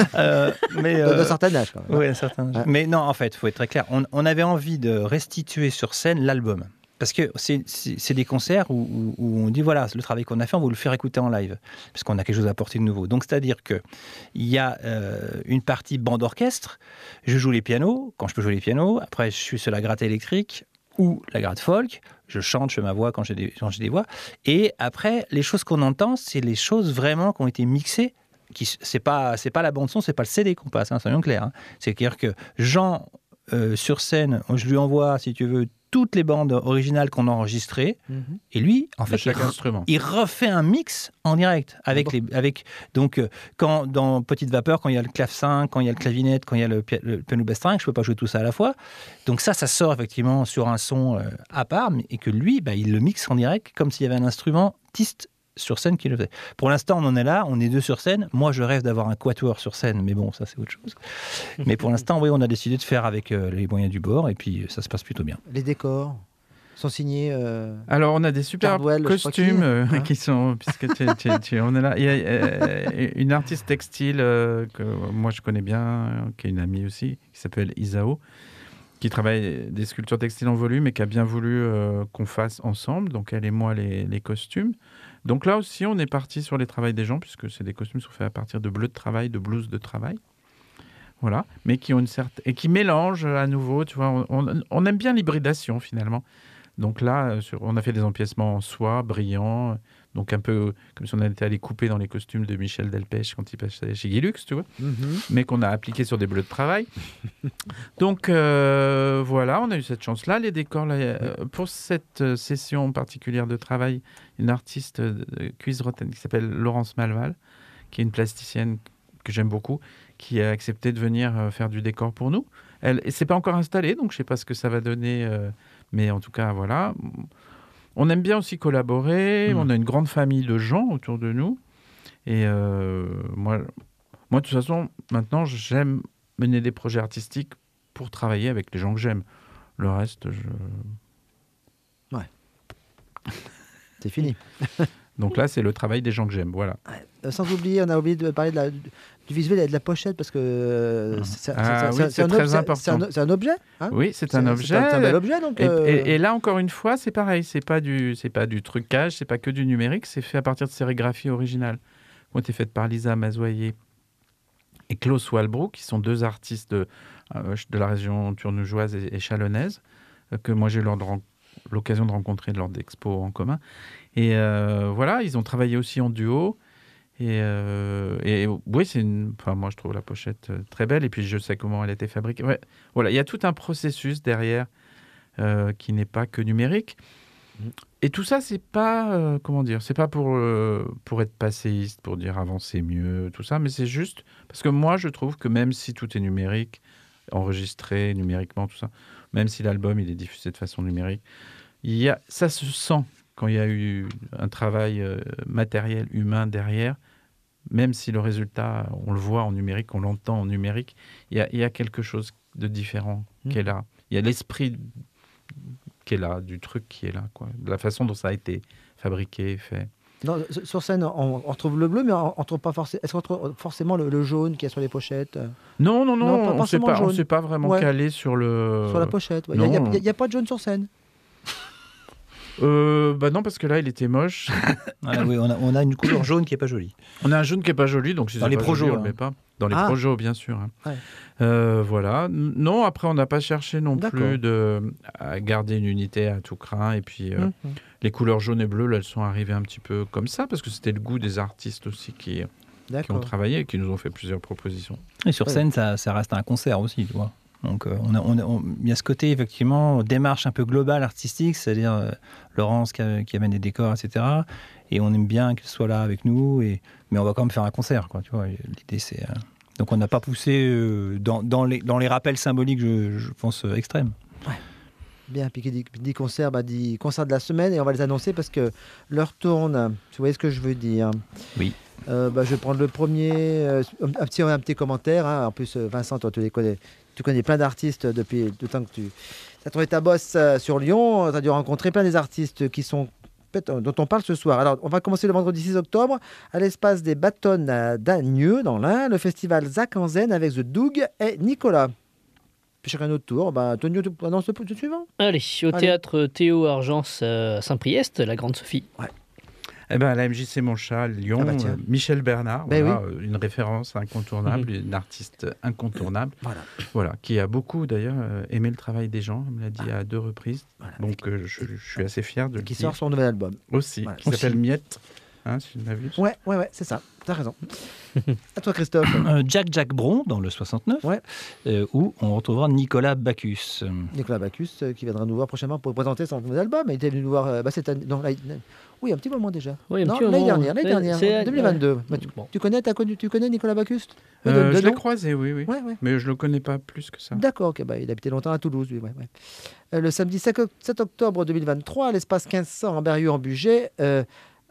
De certain âge. Oui, un certain âge. Mais non, en fait, il faut être très clair. On avait envie de restituer sur scène l'album. Parce que c'est des concerts où on dit, voilà, le travail qu'on a fait, on va le faire écouter en live. Parce qu'on a quelque chose à apporter de nouveau. Donc, c'est-à-dire qu'il y a une partie bande-orchestre. Je joue les pianos, quand je peux jouer les pianos. Après, je suis sur la gratte électrique ou la gratte folk. Je chante, je fais ma voix quand j'ai des voix. Et après, les choses qu'on entend, c'est les choses vraiment qui ont été mixées. C'est pas la bande-son, c'est pas le CD qu'on passe, soyons clairs. C'est-à-dire que Jean, sur scène, je lui envoie, si tu veux, toutes les bandes originales qu'on a enregistrées, et lui, en fait, il refait un mix en direct donc quand dans Petite Vapeur, quand il y a le clavecin, quand il y a le clavinette, quand il y a le piano basse-string, je peux pas jouer tout ça à la fois. Donc ça sort effectivement sur un son à part, et que lui, il le mixe en direct comme s'il y avait un instrumentiste sur scène qui le faisait. Pour l'instant, on en est là, on est 2 sur scène. Moi, je rêve d'avoir un quatuor sur scène, mais bon, ça c'est autre chose. Mais pour l'instant, oui, on a décidé de faire avec les moyens du bord, et puis ça se passe plutôt bien. Les décors sont signés. Alors, on a des super Cardwell, je sais pas costumes qui, hein. qui sont... Puisque on est là. Il y a une artiste textile que moi, je connais bien, qui est une amie aussi, qui s'appelle Isao, qui travaille des sculptures textiles en volume et qui a bien voulu qu'on fasse ensemble. Donc, elle et moi, les costumes. Donc là aussi, on est parti sur les travails des gens, puisque c'est des costumes qui sont faits à partir de bleus de travail, de blouses de travail. Voilà. Mais qui ont une certaine... Et qui mélangent à nouveau, tu vois. On aime bien l'hybridation, finalement. Donc là, on a fait des empiècements en soie, brillants, donc un peu comme si on était allé couper dans les costumes de Michel Delpech quand il passait chez Guilux, tu vois, mais qu'on a appliqué sur des bleus de travail. Donc voilà, on a eu cette chance-là. Les décors, là, pour cette session particulière de travail, une artiste de cuise-rotaine qui s'appelle Laurence Malval, qui est une plasticienne que j'aime beaucoup, qui a accepté de venir faire du décor pour nous. Elle ne s'est pas encore installée, donc je ne sais pas ce que ça va donner... Mais en tout cas, voilà. On aime bien aussi collaborer. On a une grande famille de gens autour de nous. Et moi, de toute façon, maintenant, j'aime mener des projets artistiques pour travailler avec les gens que j'aime. Le reste, Ouais. C'est fini. Donc là, c'est le travail des gens que j'aime. Voilà. Sans oublier, on a oublié de parler du visuel et de la pochette parce que c'est très important. C'est un objet. Hein, oui, c'est un objet. C'est un bel objet. Donc, et là, encore une fois, c'est pareil. C'est pas du trucage, c'est pas que du numérique. C'est fait à partir de sérigraphies originales qui ont été faites par Lisa Mazoyer et Klaus Walbrook, qui sont 2 artistes de la région tournougeoise et chalonnaise, que moi j'ai eu l'occasion de rencontrer lors d'expos en commun. Et voilà, ils ont travaillé aussi en duo. Et oui, moi je trouve la pochette très belle. Et puis je sais comment elle a été fabriquée. Ouais, voilà, il y a tout un processus derrière qui n'est pas que numérique. Et tout ça, c'est pas c'est pas pour être passéiste, pour dire avancer mieux, tout ça, mais c'est juste parce que moi je trouve que même si tout est numérique, enregistré numériquement, tout ça, même si l'album il est diffusé de façon numérique, ça se sent quand il y a eu un travail matériel, humain derrière, même si le résultat, on le voit en numérique, on l'entend en numérique, il y a quelque chose de différent qui est là. Il y a l'esprit qui est là, du truc qui est là, quoi, de la façon dont ça a été fabriqué, fait. Non, sur scène, on retrouve le bleu, mais on retrouve pas forcément. Est-ce qu'on retrouve forcément le jaune qui est sur les pochettes? Non, on ne s'est pas vraiment calé sur la pochette. Il n'y a pas de jaune sur scène. Non, parce que là, il était moche. Oui, on a une couleur jaune qui est pas jolie. On a un jaune qui est pas joli, donc si dans les projets, on le met pas. Dans les projets, bien sûr. Hein. Ouais. Voilà. Non, après, on n'a pas cherché non plus à garder une unité à tout crin. Et puis, les couleurs jaune et bleu, là, elles sont arrivées un petit peu comme ça, parce que c'était le goût des artistes aussi qui ont travaillé et qui nous ont fait plusieurs propositions. Et sur scène, ça reste un concert aussi, tu vois. Donc, il y a ce côté, effectivement, démarche un peu globale artistique, c'est-à-dire Laurence qui amène des décors, etc. Et on aime bien qu'elle soit là avec nous, mais on va quand même faire un concert, quoi, tu vois. L'idée, c'est... Donc, on n'a pas poussé dans les rappels symboliques, je pense, extrêmes. Ouais. Bien, puis qui dit concert, dit concert de la semaine, et on va les annoncer parce que l'heure tourne. Vous voyez ce que je veux dire? Oui. Je vais prendre le premier, un petit commentaire. Hein. En plus, Vincent, toi, tu connais plein d'artistes depuis le temps que tu as trouvé ta bosse sur Lyon. Tu as dû rencontrer plein des artistes dont on parle ce soir. Alors, on va commencer le vendredi 6 octobre à l'espace des Bâtonnes à Dagneux, dans l'Ain, le festival Zach en Zen avec The Doug et Nicolas. Puis chacun notre tour. Tony, tu annonces le suivant. Allez, théâtre Théo Argence à Saint-Priest, la Grande Sophie. Ouais. À la MJC Montchal, Lyon, Michel Bernard, une référence incontournable, une artiste incontournable, qui a beaucoup d'ailleurs aimé le travail des gens, elle me l'a dit à 2 reprises. Voilà, donc je suis assez fier de le dire. Qui sort son nouvel album. Aussi, qui s'appelle Miette. Si tu l'as vu. Ouais, c'est ça, t'as raison. À toi, Christophe. Jack Bron, dans le 69, où on retrouvera Nicolas Bacchus. Nicolas Bacchus, qui viendra nous voir prochainement pour présenter son nouvel album. Il était venu nous voir cette année. Oui, un petit moment déjà. Oui, l'année dernière, 2022. Tu connais Nicolas Bacchus? Je l'ai croisé, oui. Mais je ne le connais pas plus que ça. D'accord, il habitait longtemps à Toulouse, lui. Le samedi 7 octobre 2023, à l'espace 1500 en Berrieux en Bugey,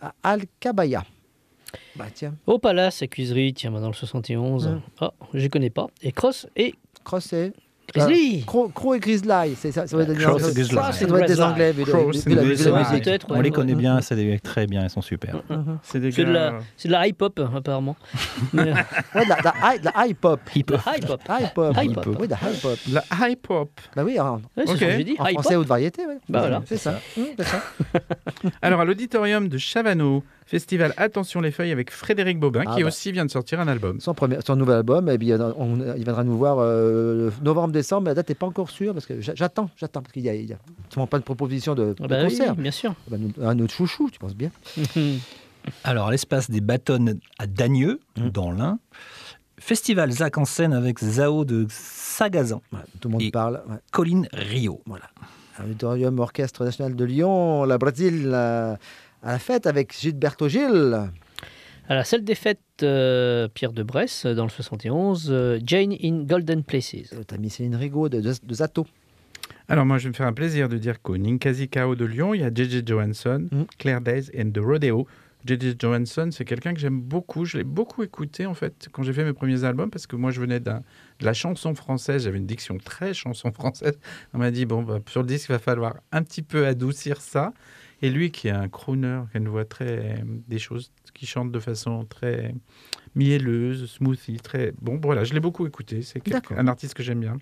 à Al-Kabaya. Bah tiens. Au Palace, à Cuisery, tiens, dans le 71. Ah, je connais pas. Et Cross et Cross et Grizzly. Crow et Grizzly, c'est ça. Ça doit être des- Cross et Grizzly. ça doit être des Anglais, vu Cross vu la and vu la Grizzly. musique. Peut-être, On ouais. les connaît bien, c'est des mecs très bien, ils sont super. C'est des C'est de gars- la, la hip-hop, apparemment. Mais, Ouais, de la hip-hop. hip-hop. Hip-hop. Hip-hop. Hip-hop. Oui, de la hip-hop. La hip-hop. Bah oui, en Ouais, c'est Ok. ce que j'ai dit. français Hip-hop. ou de variété, ouais. Bah voilà. C'est ça. C'est ça. Alors, à l'auditorium de Chavano, festival Attention les feuilles avec Frédéric Bobin, Ah qui bah. aussi vient de sortir un album. Son nouvel album, et puis il viendra nous voir novembre-décembre, mais la date n'est pas encore sûre, parce que j'attends, parce qu'il y a souvent pas de proposition de Ah bah oui, concert. bien sûr. Bah, un autre chouchou, tu penses bien. Alors, l'espace des Bâtonnes à Dagneux, dans l'Ain. Festival Zach en scène avec Zao de Sagazan, Voilà, tout le monde Et- parle. Ouais. Colline Rio. Voilà. Auditorium Orchestre National de Lyon, la Brésil à la fête avec Gilberto Gil. À la salle des fêtes Pierre de Bresse, dans le 71, Jane in Golden Places. T'as mis Céline Rigaud de Zato. Alors, moi, je vais me faire un plaisir de dire qu'au Ninkasi Kao de Lyon, il y a J.J. Johansson, Claire Days and the Rodeo. J.J. Johansson, c'est quelqu'un que j'aime beaucoup. Je l'ai beaucoup écouté, en fait, quand j'ai fait mes premiers albums, parce que moi, je venais de la chanson française. J'avais une diction très chanson française. On m'a dit, bon, bah, sur le disque, il va falloir un petit peu adoucir ça. Et lui, qui est un crooner, qui a une voix très... des choses qui chante de façon très mielleuse, smoothie, très... Bon, voilà, je l'ai beaucoup écouté. C'est D'accord. un artiste que j'aime bien.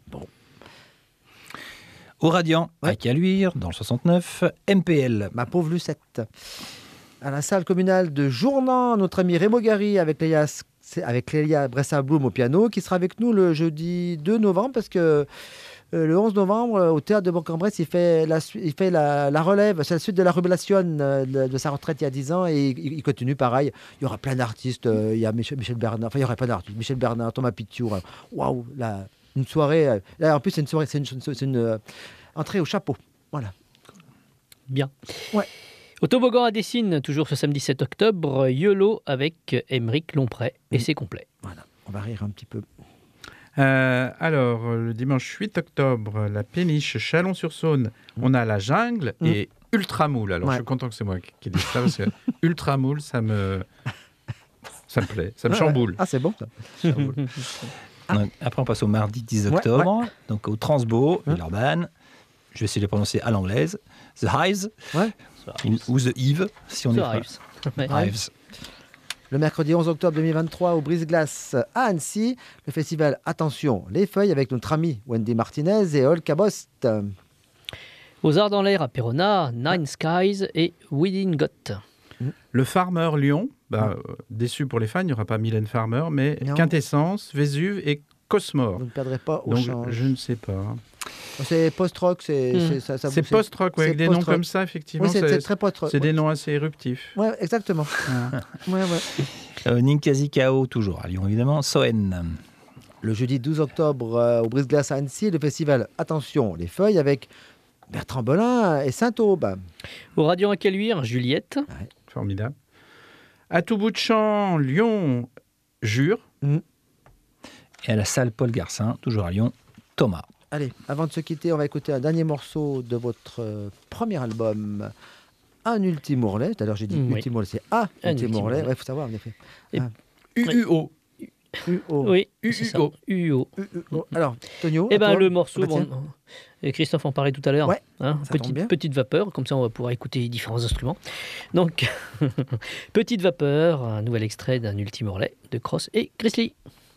Au Radiant, Ouais. à Caluire, dans le 69. MPL. Ma pauvre Lucette. À la salle communale de Journan, notre ami Rémo Gary avec Léa Bressa-Bloom au piano, qui sera avec nous le jeudi 2 novembre, parce que le 11 novembre, au théâtre de Bourg-en-Bresse, il fait la relève, c'est la suite de la révélation de sa retraite il y a 10 ans, et il continue pareil. Il y aura plein d'artistes, il y a Michel Bernard, enfin il y aura plein d'artistes, Michel Bernard, Thomas Pitour, waouh, une soirée, là en plus c'est une soirée, c'est une entrée au chapeau, voilà. Bien. Ouais. Au toboggan à Dessines, toujours ce samedi 7 octobre, YOLO avec Émeric Lompré, et c'est complet. Voilà, on va rire un petit peu. Alors, le dimanche 8 octobre, la péniche Chalon-sur-Saône, on a la jungle et Ultramoule. Alors, Ouais. je suis content que c'est moi qui dis ça, parce que Ultramoule, ça me plaît, ça me chamboule. Ah, c'est bon ça. Donc, après, on passe au mardi 10 octobre, donc au Transbo, Villeurbanne. Je vais essayer de le prononcer à l'anglaise. The Hives, Ouais. ou The Eve, si on est Ça arrive. Ouais. Hives. Le mercredi 11 octobre 2023 au Brise-Glace à Annecy, le festival Attention les Feuilles avec notre ami Wendy Martinez et Olka Bost. Aux Arts dans l'air à Perona, Nine Skies et Within Got. Le Farmer Lyon, déçu pour les fans, il n'y aura pas Mylène Farmer, mais Non. Quintessence, Vésuve et Cosmore. Vous ne perdrez pas au Donc, change. je ne sais pas. C'est post-rock, ça C'est post-rock, ouais, c'est avec des noms post-rock. comme ça, effectivement. Oui, c'est très post-rock. c'est des noms assez éruptifs. Ouais, exactement. Ouais. Ninkasi Kao, toujours à Lyon, évidemment. Soen. Le jeudi 12 octobre au Brise-Glace à Annecy, le festival Attention les Feuilles avec Bertrand Belin et Saint-Aube. Au Radiant à Caluire, Juliette. Formidable. À tout bout de champ, Lyon, Jure. Et à la salle Paul Garcin, toujours à Lyon, Thomas. Allez, avant de se quitter, on va écouter un dernier morceau de votre premier album, Un Ultime Ourlet. Tout à l'heure, j'ai dit Oui. Ultime Ourlet, c'est Un Ultime Ultime Ourlet. Ourlet. Il faut savoir, en effet. Et- UUO. UO. Oui, c'est ça. UUO. UO. UO. Alors, Tonio. Eh à ben toi. le morceau, Ah bah, bon, tiens. et Christophe en parlait tout à l'heure. Ouais, hein, ça tombe bien. petite vapeur, comme ça on va pouvoir écouter différents instruments. Donc, Petite vapeur, un nouvel extrait d'un Ultime Ourlet de Cross et Grizzly.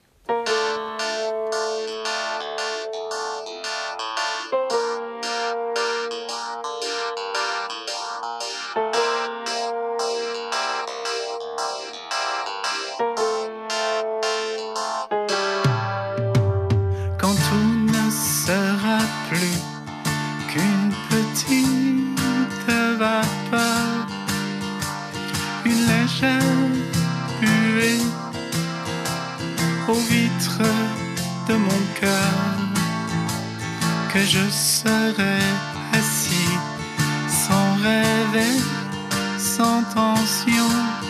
Quand tout ne sera plus qu'une petite vapeur, une légère buée aux vitres de mon cœur, que je serai assis sans rêver, sans tension,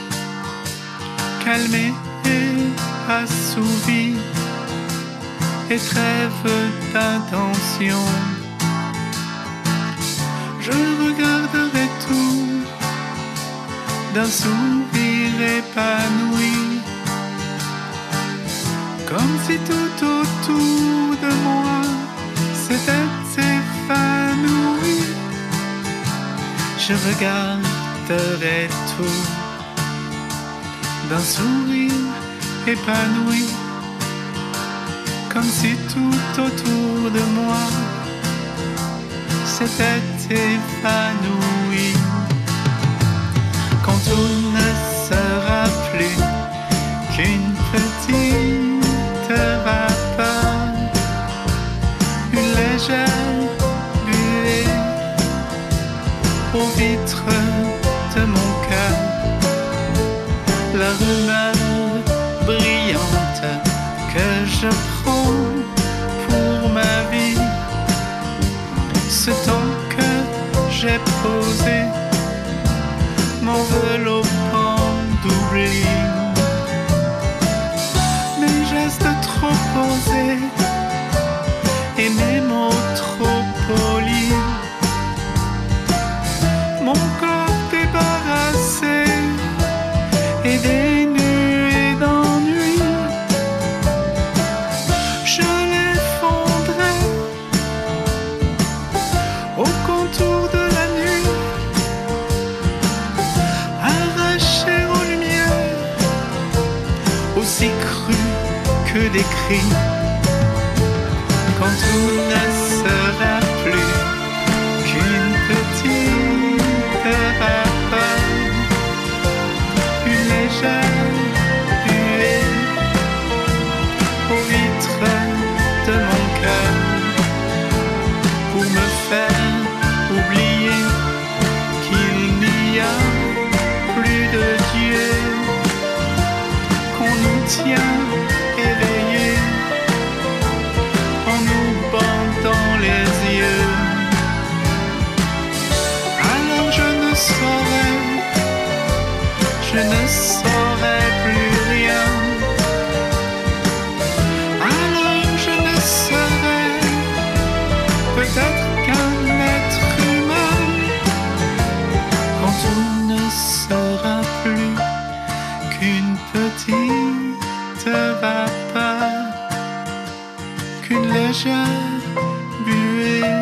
calmé et assouvi, et trêve d'intention. Je regarderai tout d'un sourire épanoui, comme si tout autour de moi s'était évanoui. Je regarderai tout d'un sourire épanoui, comme si tout autour de moi s'était évanoui. Quand tout ne sera plus qu'une petite vapeur, une légère buée aux vitres de mon cœur, la rumeur brillante que je prends pour ma vie, ce temps que j'ai posé m'enveloppant d'oubli, mes gestes trop posés et mes mots trop polis, mon corps débarrassé et dénué d'ennui, je l'effondrai au contour de la nuit, arraché aux lumières, aussi cru que des cris. Quand tout ne sera plus qu'une petite vapeur, une légère buée aux vitres de mon cœur, pour me faire oublier qu'il n'y a plus de Dieu, qu'on nous tient éveillés en nous bandant les yeux. Alors je ne saurais plus rien. Alors je ne serai peut-être qu'un être humain, quand tout ne sera plus qu'une petite vapeur, qu'une légère buée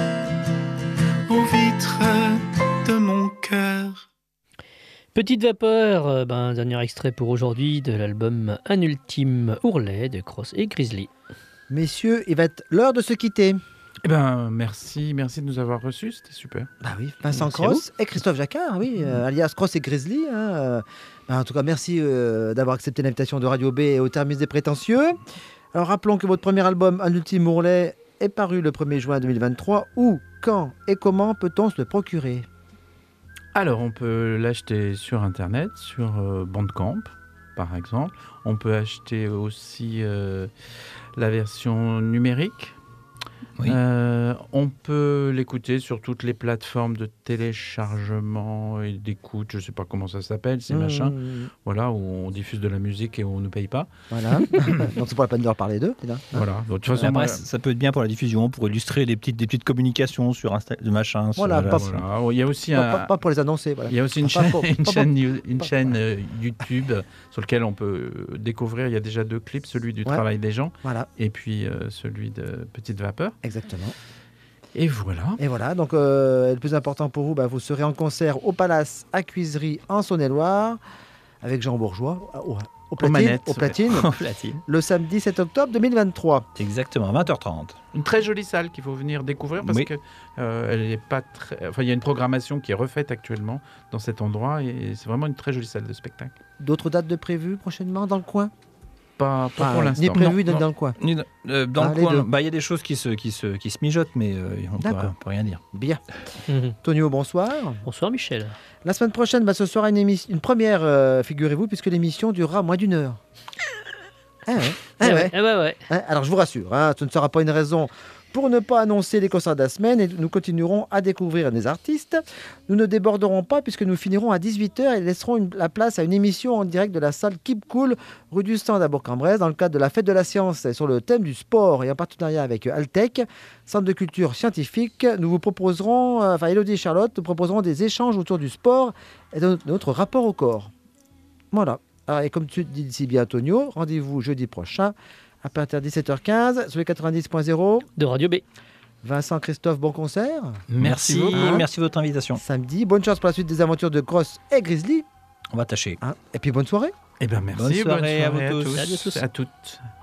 aux vitres de mon cœur. Petite vapeur, dernier extrait pour aujourd'hui de l'album Un ultime ourlet de Cross et Grizzly. Messieurs, il va être l'heure de se quitter. Eh ben, merci de nous avoir reçus, c'était super. Bah oui, Vincent Merci Cross et Christophe Jacquard, oui, alias Cross et Grizzly. En tout cas, merci d'avoir accepté l'invitation de Radio B et au Terminus des Prétentieux. Alors rappelons que votre premier album, Un ultime ourlet, est paru le 1er juin 2023. Où, quand et comment peut-on se le procurer ? Alors, on peut l'acheter sur Internet, sur Bandcamp, par exemple. On peut acheter aussi la version numérique. Oui. On peut l'écouter sur toutes les plateformes de téléchargement et d'écoute, je ne sais pas comment ça s'appelle, ces machins, voilà, où on diffuse de la musique et où on ne paye pas. Voilà, donc c'est pas la peine de leur parler d'eux. Voilà, donc, de toute façon, Après, ça peut être bien pour la diffusion, pour illustrer des petites communications sur de machin. Voilà, sur, voilà. Il y a aussi pas pour les annoncer. Voilà. Il y a aussi une chaîne YouTube sur laquelle on peut découvrir, il y a déjà 2 clips, celui du travail des gens et puis celui de Petite Vapeur. Exactement. Et voilà. Et voilà, donc le plus important pour vous, vous serez en concert au Palace à Cuisery en Saône-et-Loire avec Jean Bourgeois au platine, le samedi 7 octobre 2023. Exactement, 20h30. Une très jolie salle qu'il faut venir découvrir parce que elle est pas très. Enfin, il y a une programmation qui est refaite actuellement dans cet endroit et c'est vraiment une très jolie salle de spectacle. D'autres dates de prévues prochainement dans le coin ? Pas pour l'instant. Ni prévu dans le coin. Dans le coin, il y a des choses qui se mijotent, mais on ne peut rien dire. Bien. Tonio, bonsoir. Bonsoir Michel. La semaine prochaine, ce sera une première, figurez-vous, puisque l'émission durera moins d'1 heure. Ouais. Alors je vous rassure, ce ne sera pas une raison Pour ne pas annoncer les concerts de la semaine, nous continuerons à découvrir des artistes. Nous ne déborderons pas puisque nous finirons à 18h et laisserons la place à une émission en direct de la salle Keep Cool, rue du Stand à Bourg-en-Bresse, dans le cadre de la Fête de la Science sur le thème du sport et en partenariat avec Altec, Centre de culture scientifique. Nous vous proposerons, Élodie et Charlotte, nous proposerons des échanges autour du sport et de notre rapport au corps. Voilà. Alors, et comme tu dis si bien, Antonio, rendez-vous jeudi prochain à partir de 17h15 sur les 90.0 de Radio B. Vincent, Christophe, bon concert. Merci beaucoup. Merci de votre invitation. Samedi, bonne chance pour la suite des aventures de Gross et Grizzly. On va tâcher. Et puis bonne soirée. Eh bien, merci. Bonne soirée à vous tous. Salut à tous. À toutes.